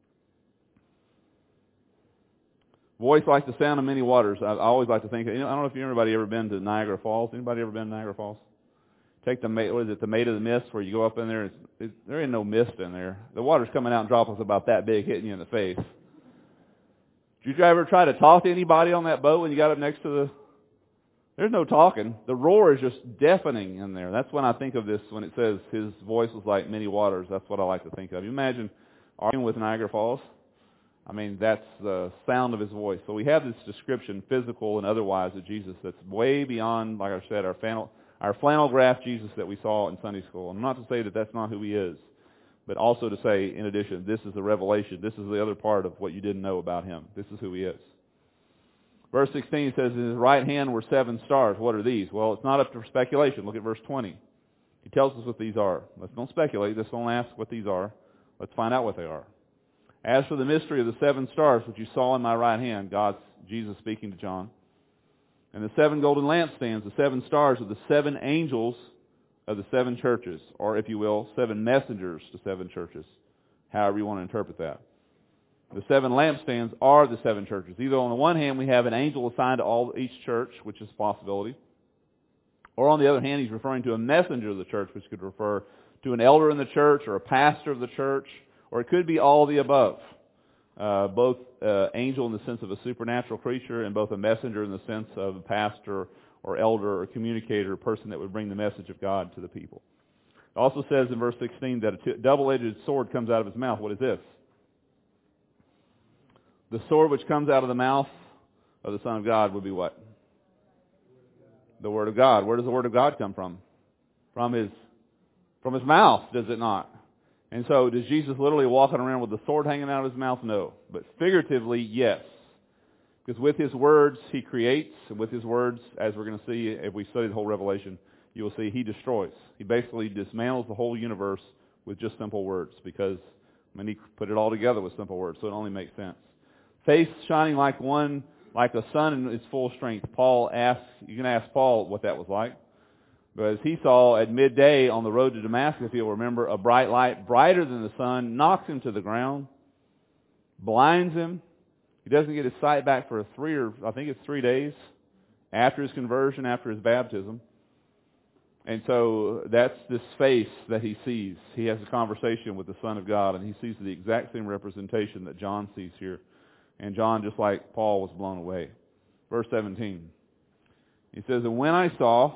S1: Voice like the sound of many waters. I always like to think, I don't know if anybody ever been to Niagara Falls. Anybody ever been to Niagara Falls? Take the Maid of the Mist, where you go up in there. There ain't no mist in there. The water's coming out in droplets about that big, hitting you in the face. Did you ever try to talk to anybody on that boat when you got up next to the... There's no talking. The roar is just deafening in there. That's when I think of this, when it says his voice was like many waters. That's what I like to think of. You imagine arguing with Niagara Falls? I mean, that's the sound of his voice. So we have this description, physical and otherwise, of Jesus that's way beyond, like I said, our flannel graph Jesus that we saw in Sunday school. And not to say that that's not who he is, but also to say, in addition, this is the revelation. This is the other part of what you didn't know about him. This is who he is. Verse 16 says, in his right hand were 7 stars. What are these? Well, it's not up to speculation. Look at verse 20. He tells us what these are. Let's don't speculate. Let's don't ask what these are. Let's find out what they are. As for the mystery of the 7 stars, which you saw in my right hand, Jesus speaking to John, and the 7 golden lampstands, the 7 stars are the 7 angels of the 7 churches, or if you will, 7 messengers to 7 churches, however you want to interpret that. The 7 lampstands are the 7 churches. Either on the one hand, we have an angel assigned to each church, which is a possibility, or on the other hand, he's referring to a messenger of the church, which could refer to an elder in the church or a pastor of the church, or it could be all the above. Both angel in the sense of a supernatural creature and both a messenger in the sense of a pastor or elder or communicator, a person that would bring the message of God to the people. It also says in verse 16 that a double-edged sword comes out of his mouth. What is this? The sword which comes out of the mouth of the Son of God would be what? The Word of God. Where does the Word of God come from? From his mouth, does it not? And so, does Jesus literally walking around with the sword hanging out of his mouth? No. But figuratively, yes. Because with his words, he creates, and with his words, as we're going to see if we study the whole Revelation, you will see he destroys. He basically dismantles the whole universe with just simple words, because he put it all together with simple words, so it only makes sense. Face shining like a sun in its full strength. You can ask Paul what that was like. But as he saw at midday on the road to Damascus, you'll remember, a bright light, brighter than the sun, knocks him to the ground, blinds him. He doesn't get his sight back for 3 days after his conversion, after his baptism. And so that's this face that he sees. He has a conversation with the Son of God, and he sees the exact same representation that John sees here. And John, just like Paul, was blown away. Verse 17. He says, "And when I saw,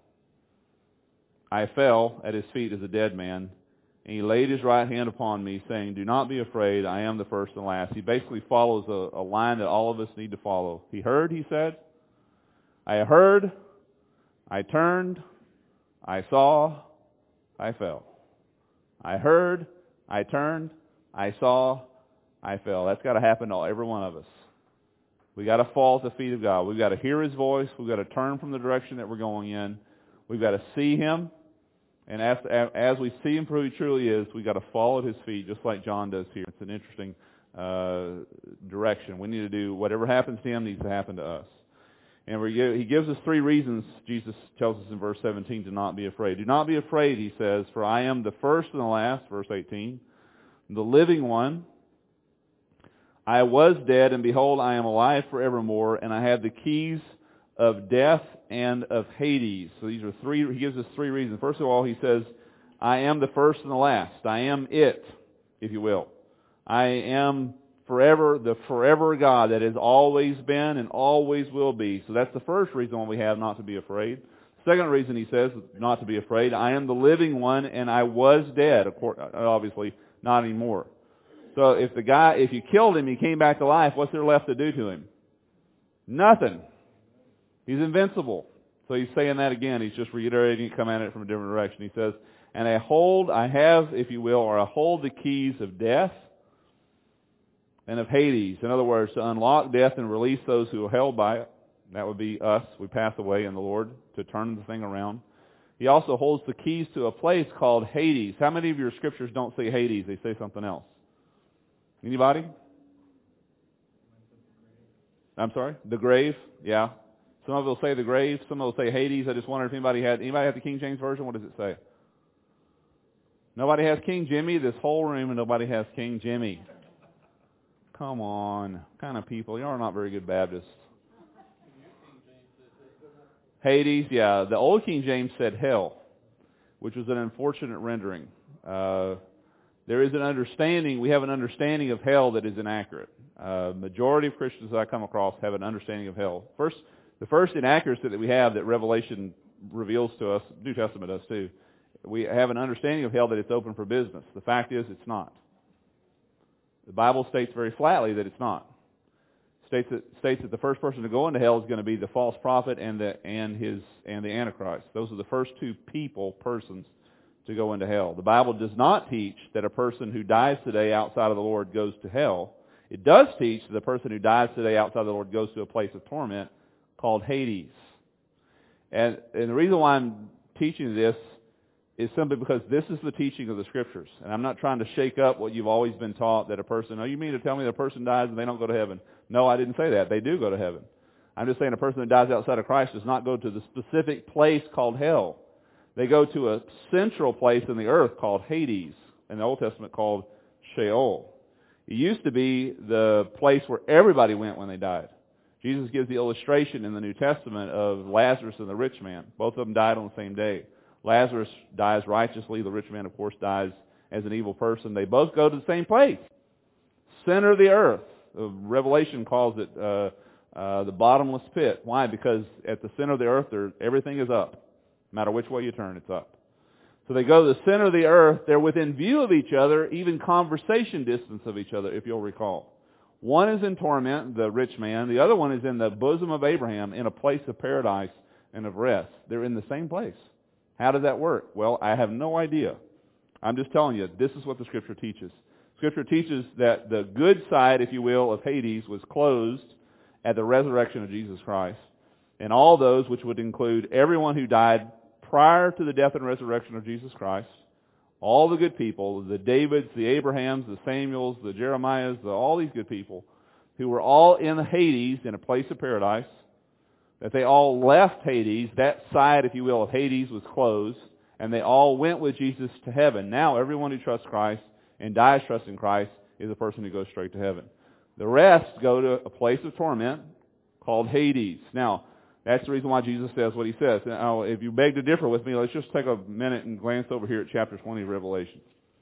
S1: I fell at his feet as a dead man, and he laid his right hand upon me, saying, 'Do not be afraid, I am the first and last.'" He basically follows a line that all of us need to follow. He heard, he said. I heard, I turned, I saw, I fell. I heard, I turned, I saw, I fell. That's got to happen to every one of us. We got to fall at the feet of God. We've got to hear His voice. We've got to turn from the direction that we're going in. We've got to see Him. And as we see Him for who He truly is, we've got to fall at His feet, just like John does here. It's an interesting direction. We need to do whatever happens to Him needs to happen to us. And He gives us 3 reasons, Jesus tells us in verse 17, to not be afraid. Do not be afraid, He says, for I am the first and the last, verse 18, the living one. I was dead, and behold, I am alive forevermore, and I have the keys of death and of Hades. So these are 3, he gives us 3 reasons. First of all, he says, I am the first and the last. I am it, if you will. I am forever, the forever God that has always been and always will be. So that's the first reason why we have not to be afraid. Second reason he says not to be afraid, I am the living one, and I was dead. Obviously, not anymore. So if you killed him, he came back to life, what's there left to do to him? Nothing. He's invincible. So he's saying that again. He's just reiterating it, coming at it from a different direction. He says, and I have, if you will, or I hold the keys of death and of Hades. In other words, to unlock death and release those who are held by it. That would be us. We pass away in the Lord, to turn the thing around. He also holds the keys to a place called Hades. How many of your scriptures don't say Hades? They say something else. Anybody? I'm sorry? The grave? Yeah. Some of it will say the grave. Some of it will say Hades. I just wondered if anybody had the King James Version? What does it say? Nobody has King Jimmy? This whole room and nobody has King Jimmy. Come on. What kind of people? You are not very good Baptists. Hades, yeah. The old King James said hell, which was an unfortunate rendering. There is an understanding, we have an understanding of hell that is inaccurate. Majority of Christians that I come across have an understanding of hell. The first inaccuracy that we have that Revelation reveals to us, New Testament does too, we have an understanding of hell that it's open for business. The fact is it's not. The Bible states very flatly that it's not. States that the first person to go into hell is going to be the false prophet and the Antichrist. Those are the first 2 persons to go into hell. The Bible does not teach that a person who dies today outside of the Lord goes to hell. It does teach that the person who dies today outside of the Lord goes to a place of torment called Hades. And the reason why I'm teaching this is simply because this is the teaching of the Scriptures. And I'm not trying to shake up what you've always been taught, that a person, you mean to tell me that a person dies and they don't go to heaven? No, I didn't say that. They do go to heaven. I'm just saying a person that dies outside of Christ does not go to the specific place called hell. They go to a central place in the earth called Hades, in the Old Testament called Sheol. It used to be the place where everybody went when they died. Jesus gives the illustration in the New Testament of Lazarus and the rich man. Both of them died on the same day. Lazarus dies righteously. The rich man, of course, dies as an evil person. They both go to the same place, center of the earth. Revelation calls it the bottomless pit. Why? Because at the center of the earth, everything is up. No matter which way you turn, it's up. So they go to the center of the earth. They're within view of each other, even conversation distance of each other, if you'll recall. One is in torment, the rich man. The other one is in the bosom of Abraham, in a place of paradise and of rest. They're in the same place. How does that work? Well, I have no idea. I'm just telling you, this is what the Scripture teaches. Scripture teaches that the good side, if you will, of Hades was closed at the resurrection of Jesus Christ. And all those, which would include everyone who died prior to the death and resurrection of Jesus Christ. All the good people, the Davids, the Abrahams, the Samuels, the Jeremiahs, all these good people, who were all in Hades, in a place of paradise, that they all left Hades. That side, if you will, of Hades was closed, and they all went with Jesus to heaven. Now everyone who trusts Christ and dies trusting Christ is a person who goes straight to heaven. The rest go to a place of torment called Hades. Now, that's the reason why Jesus says what he says. Now, if you beg to differ with me, let's just take a minute and glance over here at chapter 20 of Revelation.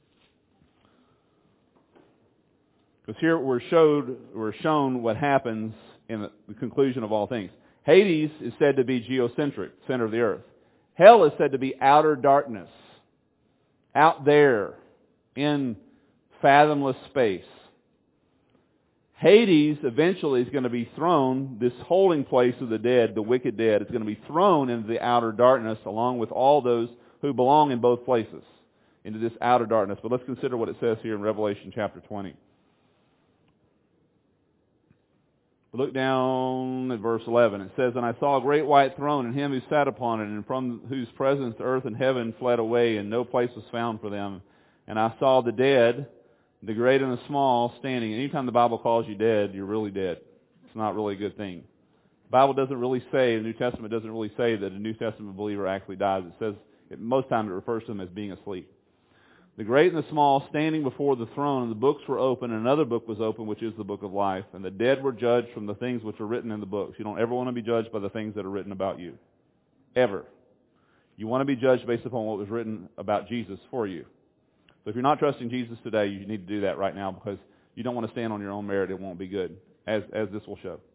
S1: Because here we're shown what happens in the conclusion of all things. Hades is said to be geocentric, center of the earth. Hell is said to be outer darkness, out there in fathomless space. Hades eventually is going to be thrown, this holding place of the dead, the wicked dead, is going to be thrown into the outer darkness along with all those who belong in both places, into this outer darkness. But let's consider what it says here in Revelation chapter 20. Look down at verse 11. It says, "And I saw a great white throne, and him who sat upon it, and from whose presence earth and heaven fled away, and no place was found for them. And I saw the dead, the great and the small, standing." Anytime the Bible calls you dead, you're really dead. It's not really a good thing. The Bible doesn't really say, the New Testament doesn't really say that a New Testament believer actually dies. It says, most times it refers to them as being asleep. "The great and the small standing before the throne, and the books were open, and another book was open, which is the book of life. And the dead were judged from the things which are written in the books." You don't ever want to be judged by the things that are written about you. Ever. You want to be judged based upon what was written about Jesus for you. So if you're not trusting Jesus today, you need to do that right now, because you don't want to stand on your own merit. It won't be good, as this will show.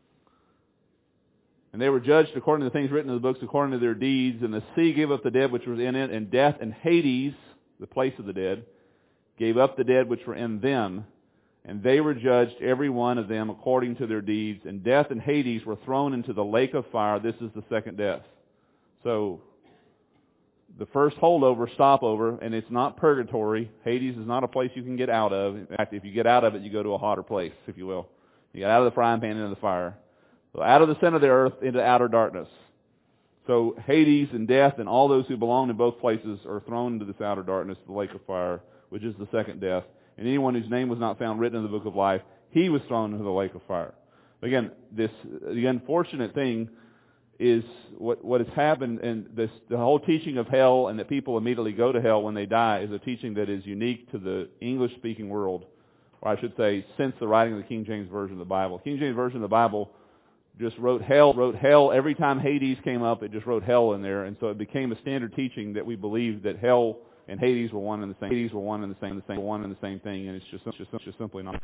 S1: "And they were judged according to the things written in the books, according to their deeds. And the sea gave up the dead which was in it, and death and Hades," the place of the dead, "gave up the dead which were in them. And they were judged, every one of them, according to their deeds. And death and Hades were thrown into the lake of fire. This is the second death." So, the first holdover, stopover, and it's not purgatory. Hades is not a place you can get out of. In fact, if you get out of it, you go to a hotter place, if you will. You get out of the frying pan into the fire. So out of the center of the earth into outer darkness. So Hades and death and all those who belong in both places are thrown into this outer darkness, the lake of fire, which is the second death. And anyone whose name was not found written in the book of life, he was thrown into the lake of fire. Again, the unfortunate thing is what has happened, and the whole teaching of hell and that people immediately go to hell when they die is a teaching that is unique to the English-speaking world, or I should say since the writing of the King James Version of the Bible. King James Version of the Bible just wrote hell. Every time Hades came up, it just wrote hell in there, and so it became a standard teaching that we believe that hell and Hades were one and the same. Hades were one and the same thing, and it's just simply not.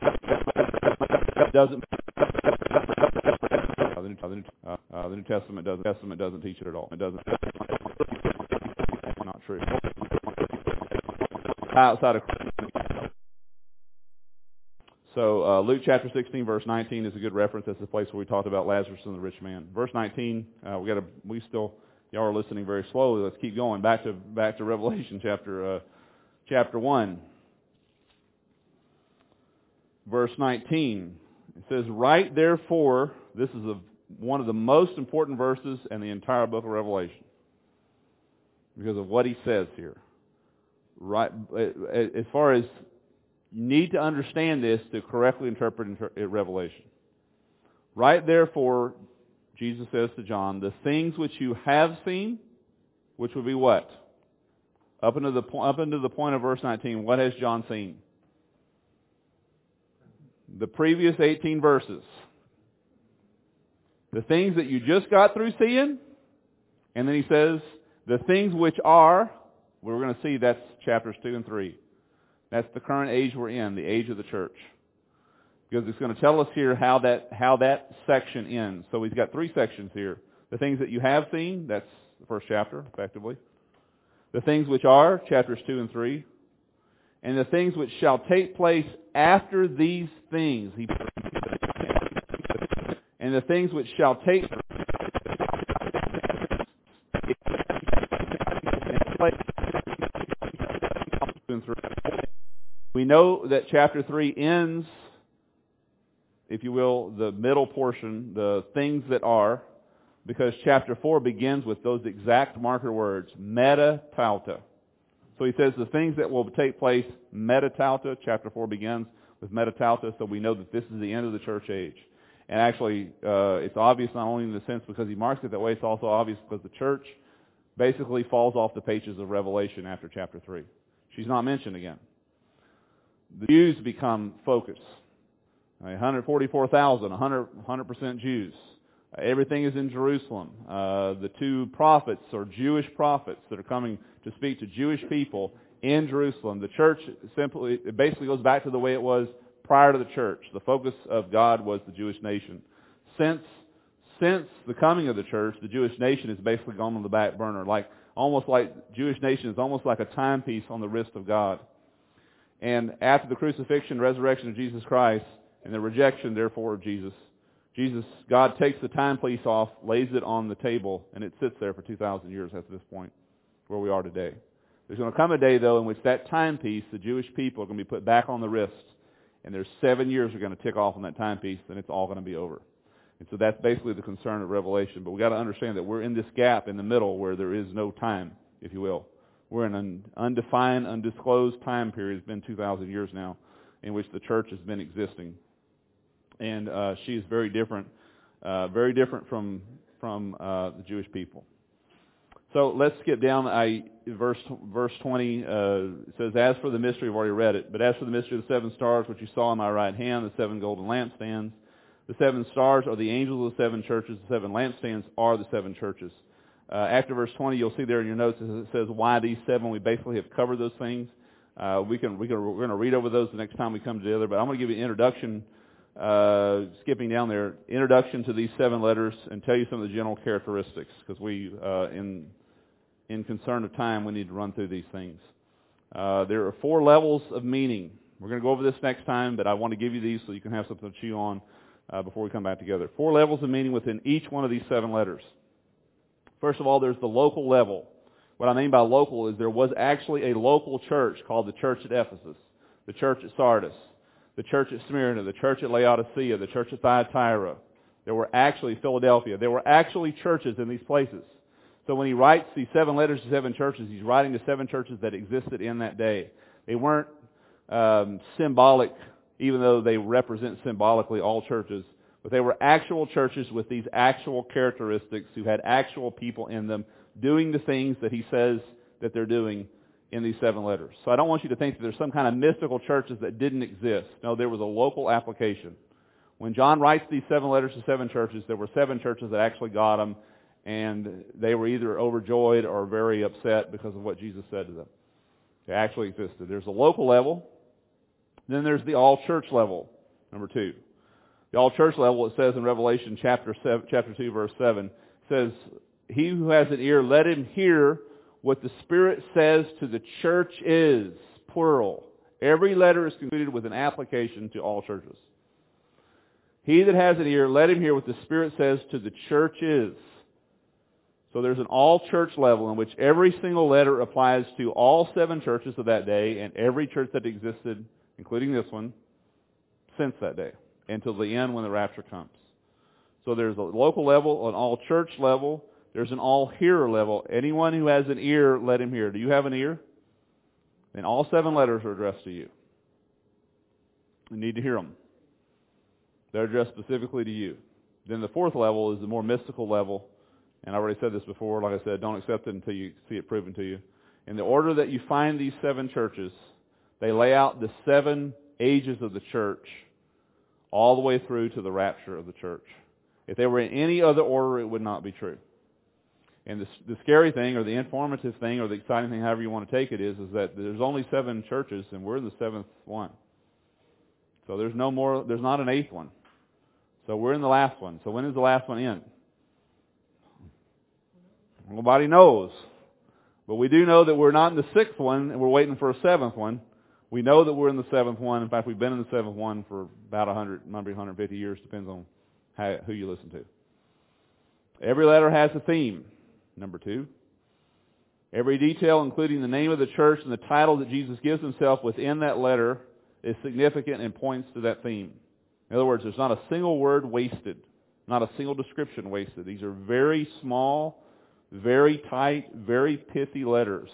S1: It doesn't. The New Testament doesn't teach it at all. It doesn't. Not true. Outside of. So Luke chapter 16, verse 19 is a good reference. That's the place where we talked about Lazarus and the rich man. Verse 19. Y'all are listening very slowly. Let's keep going. Back to Revelation chapter 1. Verse 19. It says, "Write therefore," this is one of the most important verses in the entire book of Revelation, because of what he says here. Right, as far as you need to understand this to correctly interpret Revelation. "Write therefore," Jesus says to John, "the things which you have seen," which would be what? Up into the point of verse 19, what has John seen? The previous 18 verses. The things that you just got through seeing, and then he says, the things which are, we're going to see that's chapters 2 and 3. That's the current age we're in, the age of the church. Because it's going to tell us here how that section ends. So we've got 3 sections here. The things that you have seen, that's the first chapter, effectively. The things which are, chapters 2 and 3. And the things which shall take place after these things. And the things which shall take place. We know that chapter 3 ends, if you will, the middle portion, the things that are, Because chapter 4 begins with those exact marker words, meta tauta. So he says the things that will take place, meta tauta, chapter 4 begins with meta tauta, so we know that this is the end of the church age. And actually, it's obvious not only in the sense because he marks it that way, it's also obvious because the church basically falls off the pages of Revelation after chapter 3. She's not mentioned again. The Jews become focus. 144,000, 100% Jews. Everything is in Jerusalem. The two prophets are Jewish prophets that are coming to speak to Jewish people in Jerusalem. The church it basically goes back to the way it was prior to the church. The focus of God was the Jewish nation. Since the coming of the church, the Jewish nation has basically gone on the back burner. Almost like Jewish nation is almost like a timepiece on the wrist of God. And after the crucifixion, resurrection of Jesus Christ, and the rejection, therefore, of Jesus, God takes the timepiece off, lays it on the table, and it sits there for 2,000 years at this point, where we are today. There's going to come a day, though, in which that timepiece, the Jewish people, are going to be put back on the wrist, and there's 7 years are going to tick off on that timepiece, and it's all going to be over. And so that's basically the concern of Revelation. But we've got to understand that we're in this gap in the middle where there is no time, if you will. We're in an undefined, undisclosed time period. It's been 2,000 years now in which the church has been existing. And she is very different from the Jewish people. So let's skip down. Verse 20 says, "As for the mystery," I've already read it, but as for the mystery of the 7 stars, which you saw in my right hand, the 7 golden lampstands, the 7 stars are the angels of the 7 churches. The 7 lampstands are the 7 churches. After verse 20, you'll see there in your notes it says why these 7. We basically have covered those things. We're going to read over those the next time we come together. But I'm going to give you an introduction. Skipping down there, introduction to these 7 letters, and tell you some of the general characteristics, because we, in concern of time, we need to run through these things. There are 4 levels of meaning. We're going to go over this next time, but I want to give you these so you can have something to chew on before we come back together. 4 levels of meaning within each one of these 7 letters. First of all, there's the local level. What I mean by local is there was actually a local church called the church at Ephesus, the church at Sardis, the church at Smyrna, the church at Laodicea, the church at Thyatira. There were actually Philadelphia. There were actually churches in these places. So when he writes these 7 letters to 7 churches, he's writing to 7 churches that existed in that day. They weren't symbolic, even though they represent symbolically all churches, but they were actual churches with these actual characteristics who had actual people in them doing the things that he says that they're doing in these 7 letters. So I don't want you to think that there's some kind of mystical churches that didn't exist. No, there was a local application. When John writes these 7 letters to 7 churches, there were 7 churches that actually got them, and they were either overjoyed or very upset because of what Jesus said to them. They actually existed. There's a local level. Then there's the all-church level, number 2. The all-church level, it says in Revelation chapter 2, verse 7, says, "He who has an ear, let him hear what the Spirit says to the churches," plural. Every letter is concluded with an application to all churches. "He that has an ear, let him hear what the Spirit says to the churches." So there's an all-church level in which every single letter applies to all 7 churches of that day and every church that existed, including this one, since that day, until the end when the rapture comes. So there's a local level, an all-church level. There's an all-hearer level. Anyone who has an ear, let him hear. Do you have an ear? Then all 7 letters are addressed to you. You need to hear them. They're addressed specifically to you. Then the 4th level is the more mystical level. And I already said this before. Like I said, don't accept it until you see it proven to you. In the order that you find these 7 churches, they lay out the 7 ages of the church all the way through to the rapture of the church. If they were in any other order, it would not be true. And the scary thing, or the informative thing, or the exciting thing, however you want to take it, is that there's only 7 churches, and we're the 7th one. So there's no more. There's not an 8th one. So we're in the last one. So when is the last one in? Nobody knows. But we do know that we're not in the 6th one, and we're waiting for a 7th one. We know that we're in the 7th one. In fact, we've been in the 7th one for about 150 years, depends on who you listen to. Every letter has a theme, number 2. Every detail, including the name of the church and the title that Jesus gives himself within that letter, is significant and points to that theme. In other words, there's not a single word wasted Not a single description wasted. These are very small, very tight, very pithy letters.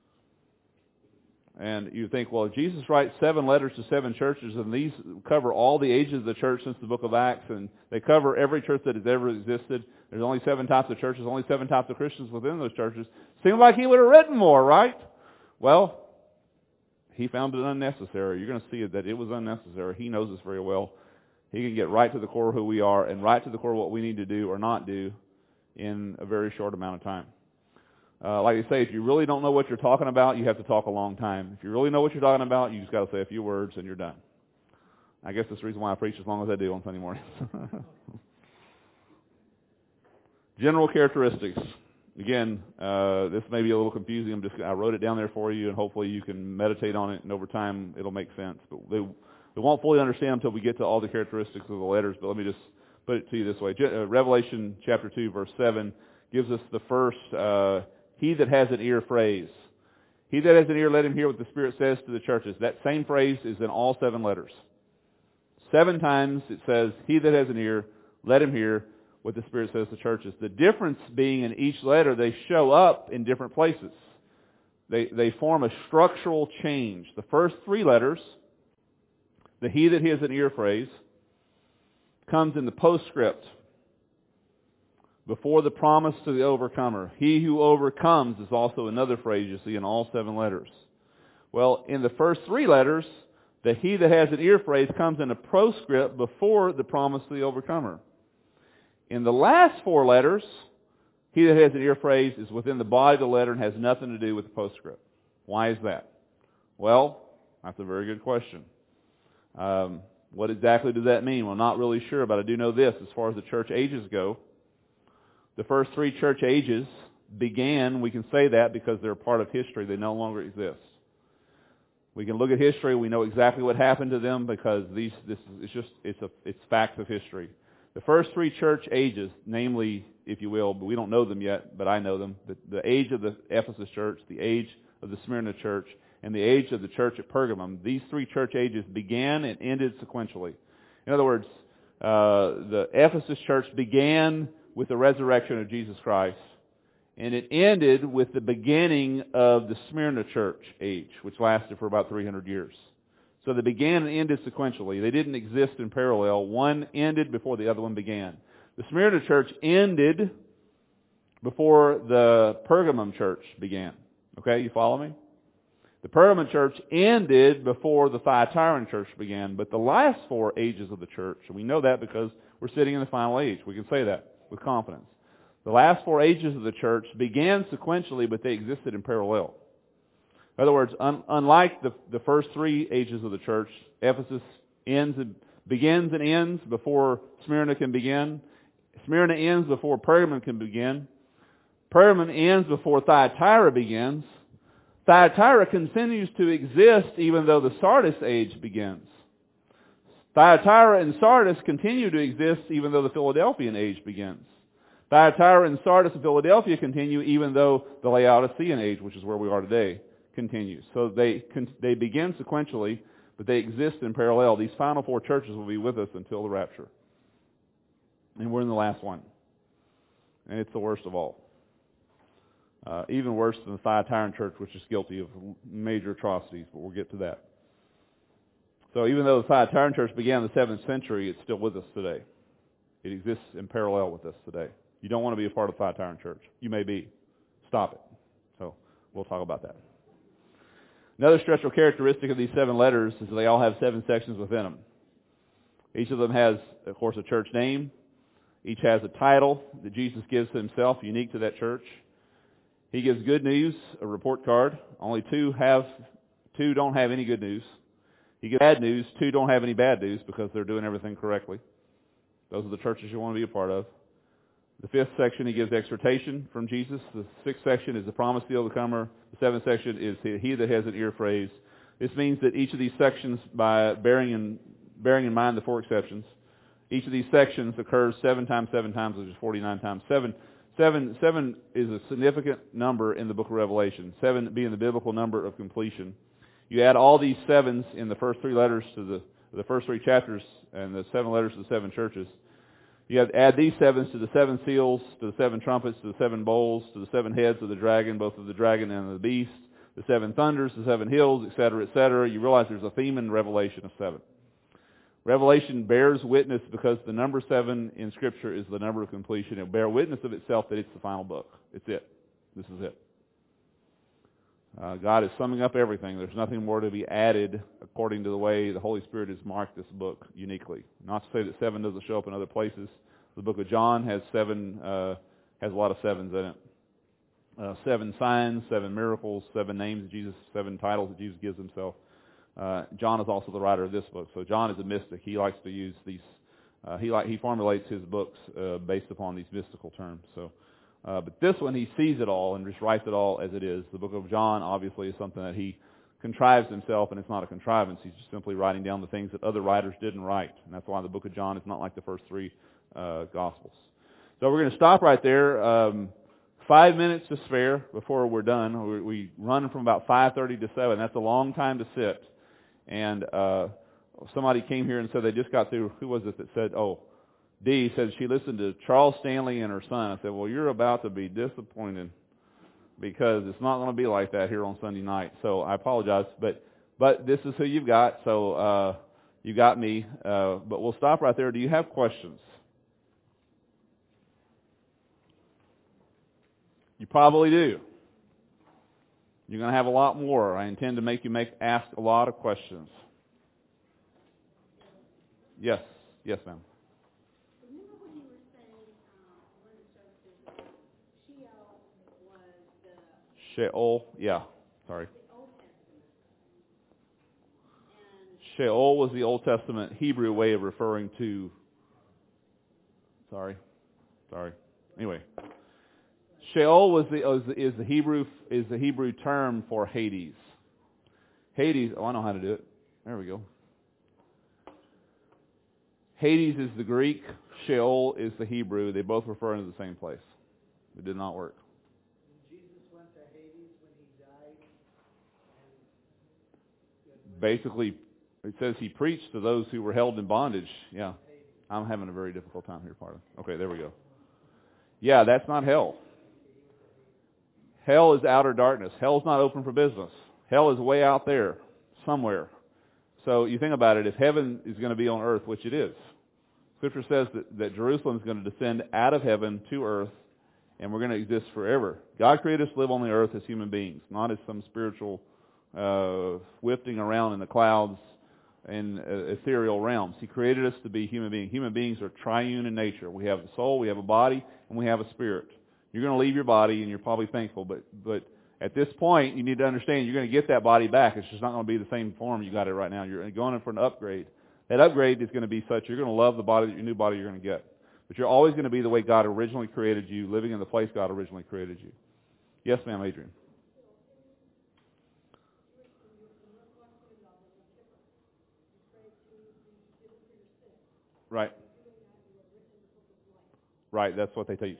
S1: And you think, well, Jesus writes 7 letters to 7 churches, and these cover all the ages of the church since the book of Acts, and they cover every church that has ever existed. There's only 7 types of churches, only 7 types of Christians within those churches. Seems like he would have written more, right? Well, he found it unnecessary. You're going to see that it was unnecessary. He knows us very well. He can get right to the core of who we are and right to the core of what we need to do or not do in a very short amount of time. Like I say, if you really don't know what you're talking about, you have to talk a long time. If you really know what you're talking about, you just got to say a few words and you're done. I guess that's the reason why I preach as long as I do on Sunday mornings. General characteristics. Again, this may be a little confusing. I wrote it down there for you, and hopefully you can meditate on it, and over time it'll make sense. But we won't fully understand until we get to all the characteristics of the letters, but let me just put it to you this way. Revelation chapter 2, verse 7 gives us the first he that has an ear phrase. He that has an ear, let him hear what the Spirit says to the churches. That same phrase is in all 7 letters. 7 times it says, he that has an ear, let him hear what the Spirit says to churches. The difference being in each letter, they show up in different places. They form a structural change. The first 3 letters, the he that has an ear phrase, comes in the postscript before the promise to the overcomer. He who overcomes is also another phrase you see in all 7 letters. Well, in the first 3 letters, the he that has an ear phrase comes in a postscript before the promise to the overcomer. In the last 4 letters, he that has an ear phrase is within the body of the letter and has nothing to do with the postscript. Why is that? Well, that's a very good question. What exactly does that mean? Well, not really sure, but I do know this. As far as the church ages go, the first 3 church ages began, we can say that because they're a part of history. They no longer exist. We can look at history. We know exactly what happened to them because it's facts of history. The first 3 church ages, namely, if you will, but we don't know them yet, but I know them, the age of the Ephesus church, the age of the Smyrna church, and the age of the church at Pergamum, these 3 church ages began and ended sequentially. In other words, the Ephesus church began with the resurrection of Jesus Christ, and it ended with the beginning of the Smyrna church age, which lasted for about 300 years. So they began and ended sequentially. They didn't exist in parallel. One ended before the other one began. The Smyrna church ended before the Pergamum church began. Okay, you follow me? The Pergamum church ended before the Thyatiran church began. But the last 4 ages of the church, and we know that because we're sitting in the final age. We can say that with confidence. The last 4 ages of the church began sequentially, but they existed in parallel. In other words, unlike the first 3 ages of the church, Ephesus begins and ends before Smyrna can begin. Smyrna ends before Pergamum can begin. Pergamum ends before Thyatira begins. Thyatira continues to exist even though the Sardis age begins. Thyatira and Sardis continue to exist even though the Philadelphian age begins. Thyatira and Sardis and Philadelphia continue even though the Laodicean age, which is where we are today, continues. So they begin sequentially, but they exist in parallel. These final 4 churches will be with us until the rapture. And we're in the last one. And it's the worst of all. Even worse than the Thyatiran church, which is guilty of major atrocities, but we'll get to that. So even though the Thyatiran church began in the 7th century, it's still with us today. It exists in parallel with us today. You don't want to be a part of the Thyatiran church. You may be. Stop it. So we'll talk about that. Another structural characteristic of these 7 letters is they all have 7 sections within them. Each of them has, of course, a church name. Each has a title that Jesus gives to himself, unique to that church. He gives good news, a report card. Only 2 don't have any good news. He gives bad news. 2 don't have any bad news because they're doing everything correctly. Those are the churches you want to be a part of. The 5th section, he gives exhortation from Jesus. The 6th section is the promise of the overcomer. The 7th section is he that has an ear phrase. This means that each of these sections, by bearing in mind the 4 exceptions, each of these sections occurs 7 times 7 times, which is 49 times 7. 7 is a significant number in the book of Revelation, 7 being the biblical number of completion. You add all these 7s in the first 3 letters to the first 3 chapters and the 7 letters to the 7 churches, You have to add these sevens to the 7 seals, to the 7 trumpets, to the 7 bowls, to the 7 heads of the dragon, both of the dragon and of the beast, the 7 thunders, the 7 hills, etc., etc. You realize there's a theme in Revelation of 7. Revelation bears witness because the number 7 in Scripture is the number of completion. It bears witness of itself that it's the final book. It's it. This is it. God is summing up everything. There's nothing more to be added according to the way the Holy Spirit has marked this book uniquely. Not to say that 7 doesn't show up in other places. The book of John has 7, has a lot of 7s in it. 7 signs, 7 miracles, 7 names of Jesus, 7 titles that Jesus gives himself. John is also the writer of this book. So John is a mystic. He likes to use these, he formulates his books based upon these mystical terms. So, but this one, he sees it all and just writes it all as it is. The book of John, obviously, is something that he contrives himself, and it's not a contrivance. He's just simply writing down the things that other writers didn't write. And that's why the book of John is not like the first 3 Gospels. So we're going to stop right there. 5 minutes to spare before we're done. We run from about 5:30 to 7. That's a long time to sit. And somebody came here and said they just got through, who was it that said, Dee said she listened to Charles Stanley and her son. I said, well, you're about to be disappointed because it's not going to be like that here on Sunday night. So I apologize, but this is who you've got. So you got me. But we'll stop right there. Do you have questions? You probably do. You're going to have a lot more. I intend to make you ask a lot of questions. Yes. Yes, ma'am.
S2: Remember when you were saying one of the services, Sheol was the...
S1: Sheol, yeah. Sorry.
S2: The Old Testament. And
S1: Sheol was the Old Testament Hebrew way of referring to... Sorry. Anyway. Sheol is the Hebrew term for Hades. Hades, I know how to do it. There we go. Hades is the Greek. Sheol is the Hebrew. They both refer to the same place. It did not work.
S3: Jesus went to Hades when he died.
S1: Basically, it says he preached to those who were held in bondage. Yeah. I'm having a very difficult time here, pardon. Okay, there we go. Yeah, that's not hell. Hell is outer darkness. Hell's not open for business. Hell is way out there, somewhere. So you think about it, if heaven is going to be on earth, which it is, Scripture says that Jerusalem is going to descend out of heaven to earth, and we're going to exist forever. God created us to live on the earth as human beings, not as some spiritual whiffing around in the clouds in ethereal realms. He created us to be human beings. Human beings are triune in nature. We have a soul, we have a body, and we have a spirit. You're going to leave your body, and you're probably thankful, but at this point, you need to understand you're going to get that body back. It's just not going to be the same form you got it right now. You're going in for an upgrade. That upgrade is going to be such you're going to love the body, your new body you're going to get. But you're always going to be the way God originally created you, living in the place God originally created you. Yes, ma'am, Adrian. Right. Right, that's what they teach.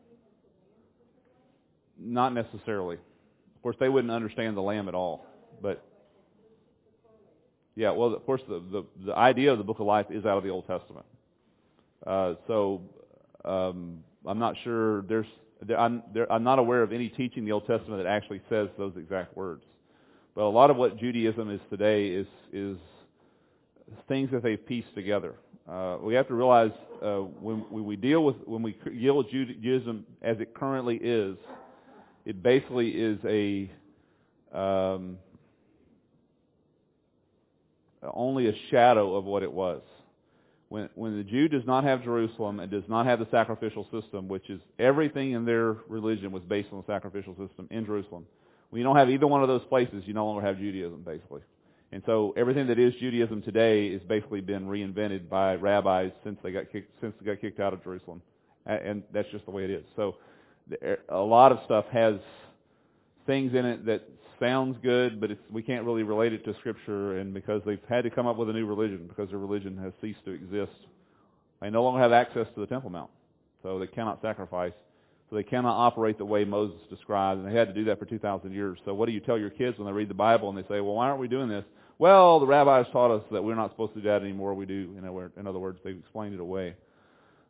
S1: Not necessarily. Of course, they wouldn't understand the Lamb at all. But yeah, well, of course, the idea of the Book of Life is out of the Old Testament. I'm not sure. I'm not aware of any teaching in the Old Testament that actually says those exact words. But a lot of what Judaism is today is things that they've pieced together. We have to realize when we deal with Judaism as it currently is, it basically is only a shadow of what it was. When the Jew does not have Jerusalem and does not have the sacrificial system, which is everything in their religion was based on the sacrificial system in Jerusalem. When you don't have either one of those places, you no longer have Judaism, basically. And so everything that is Judaism today has basically been reinvented by rabbis since they got kicked out of Jerusalem, and that's just the way it is. So a lot of stuff has things in it that sounds good, but we can't really relate it to Scripture, and because they've had to come up with a new religion, because their religion has ceased to exist. They no longer have access to the Temple Mount, so they cannot sacrifice. So they cannot operate the way Moses described, and they had to do that for 2,000 years. So what do you tell your kids when they read the Bible and they say, well, why aren't we doing this? Well, the rabbis taught us that we're not supposed to do that anymore. We do. In other words, they've explained it away.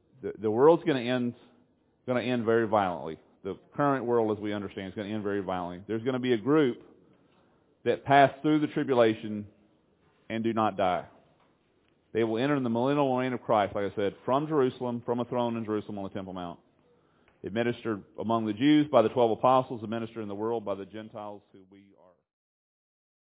S1: The world's going to end very violently. The current world, as we understand, is going to end very violently. There's going to be a group that pass through the tribulation and do not die. They will enter in the millennial reign of Christ, like I said, from Jerusalem, from a throne in Jerusalem on the Temple Mount. Administered among the Jews by the 12 apostles, administered in the world by the Gentiles who we are.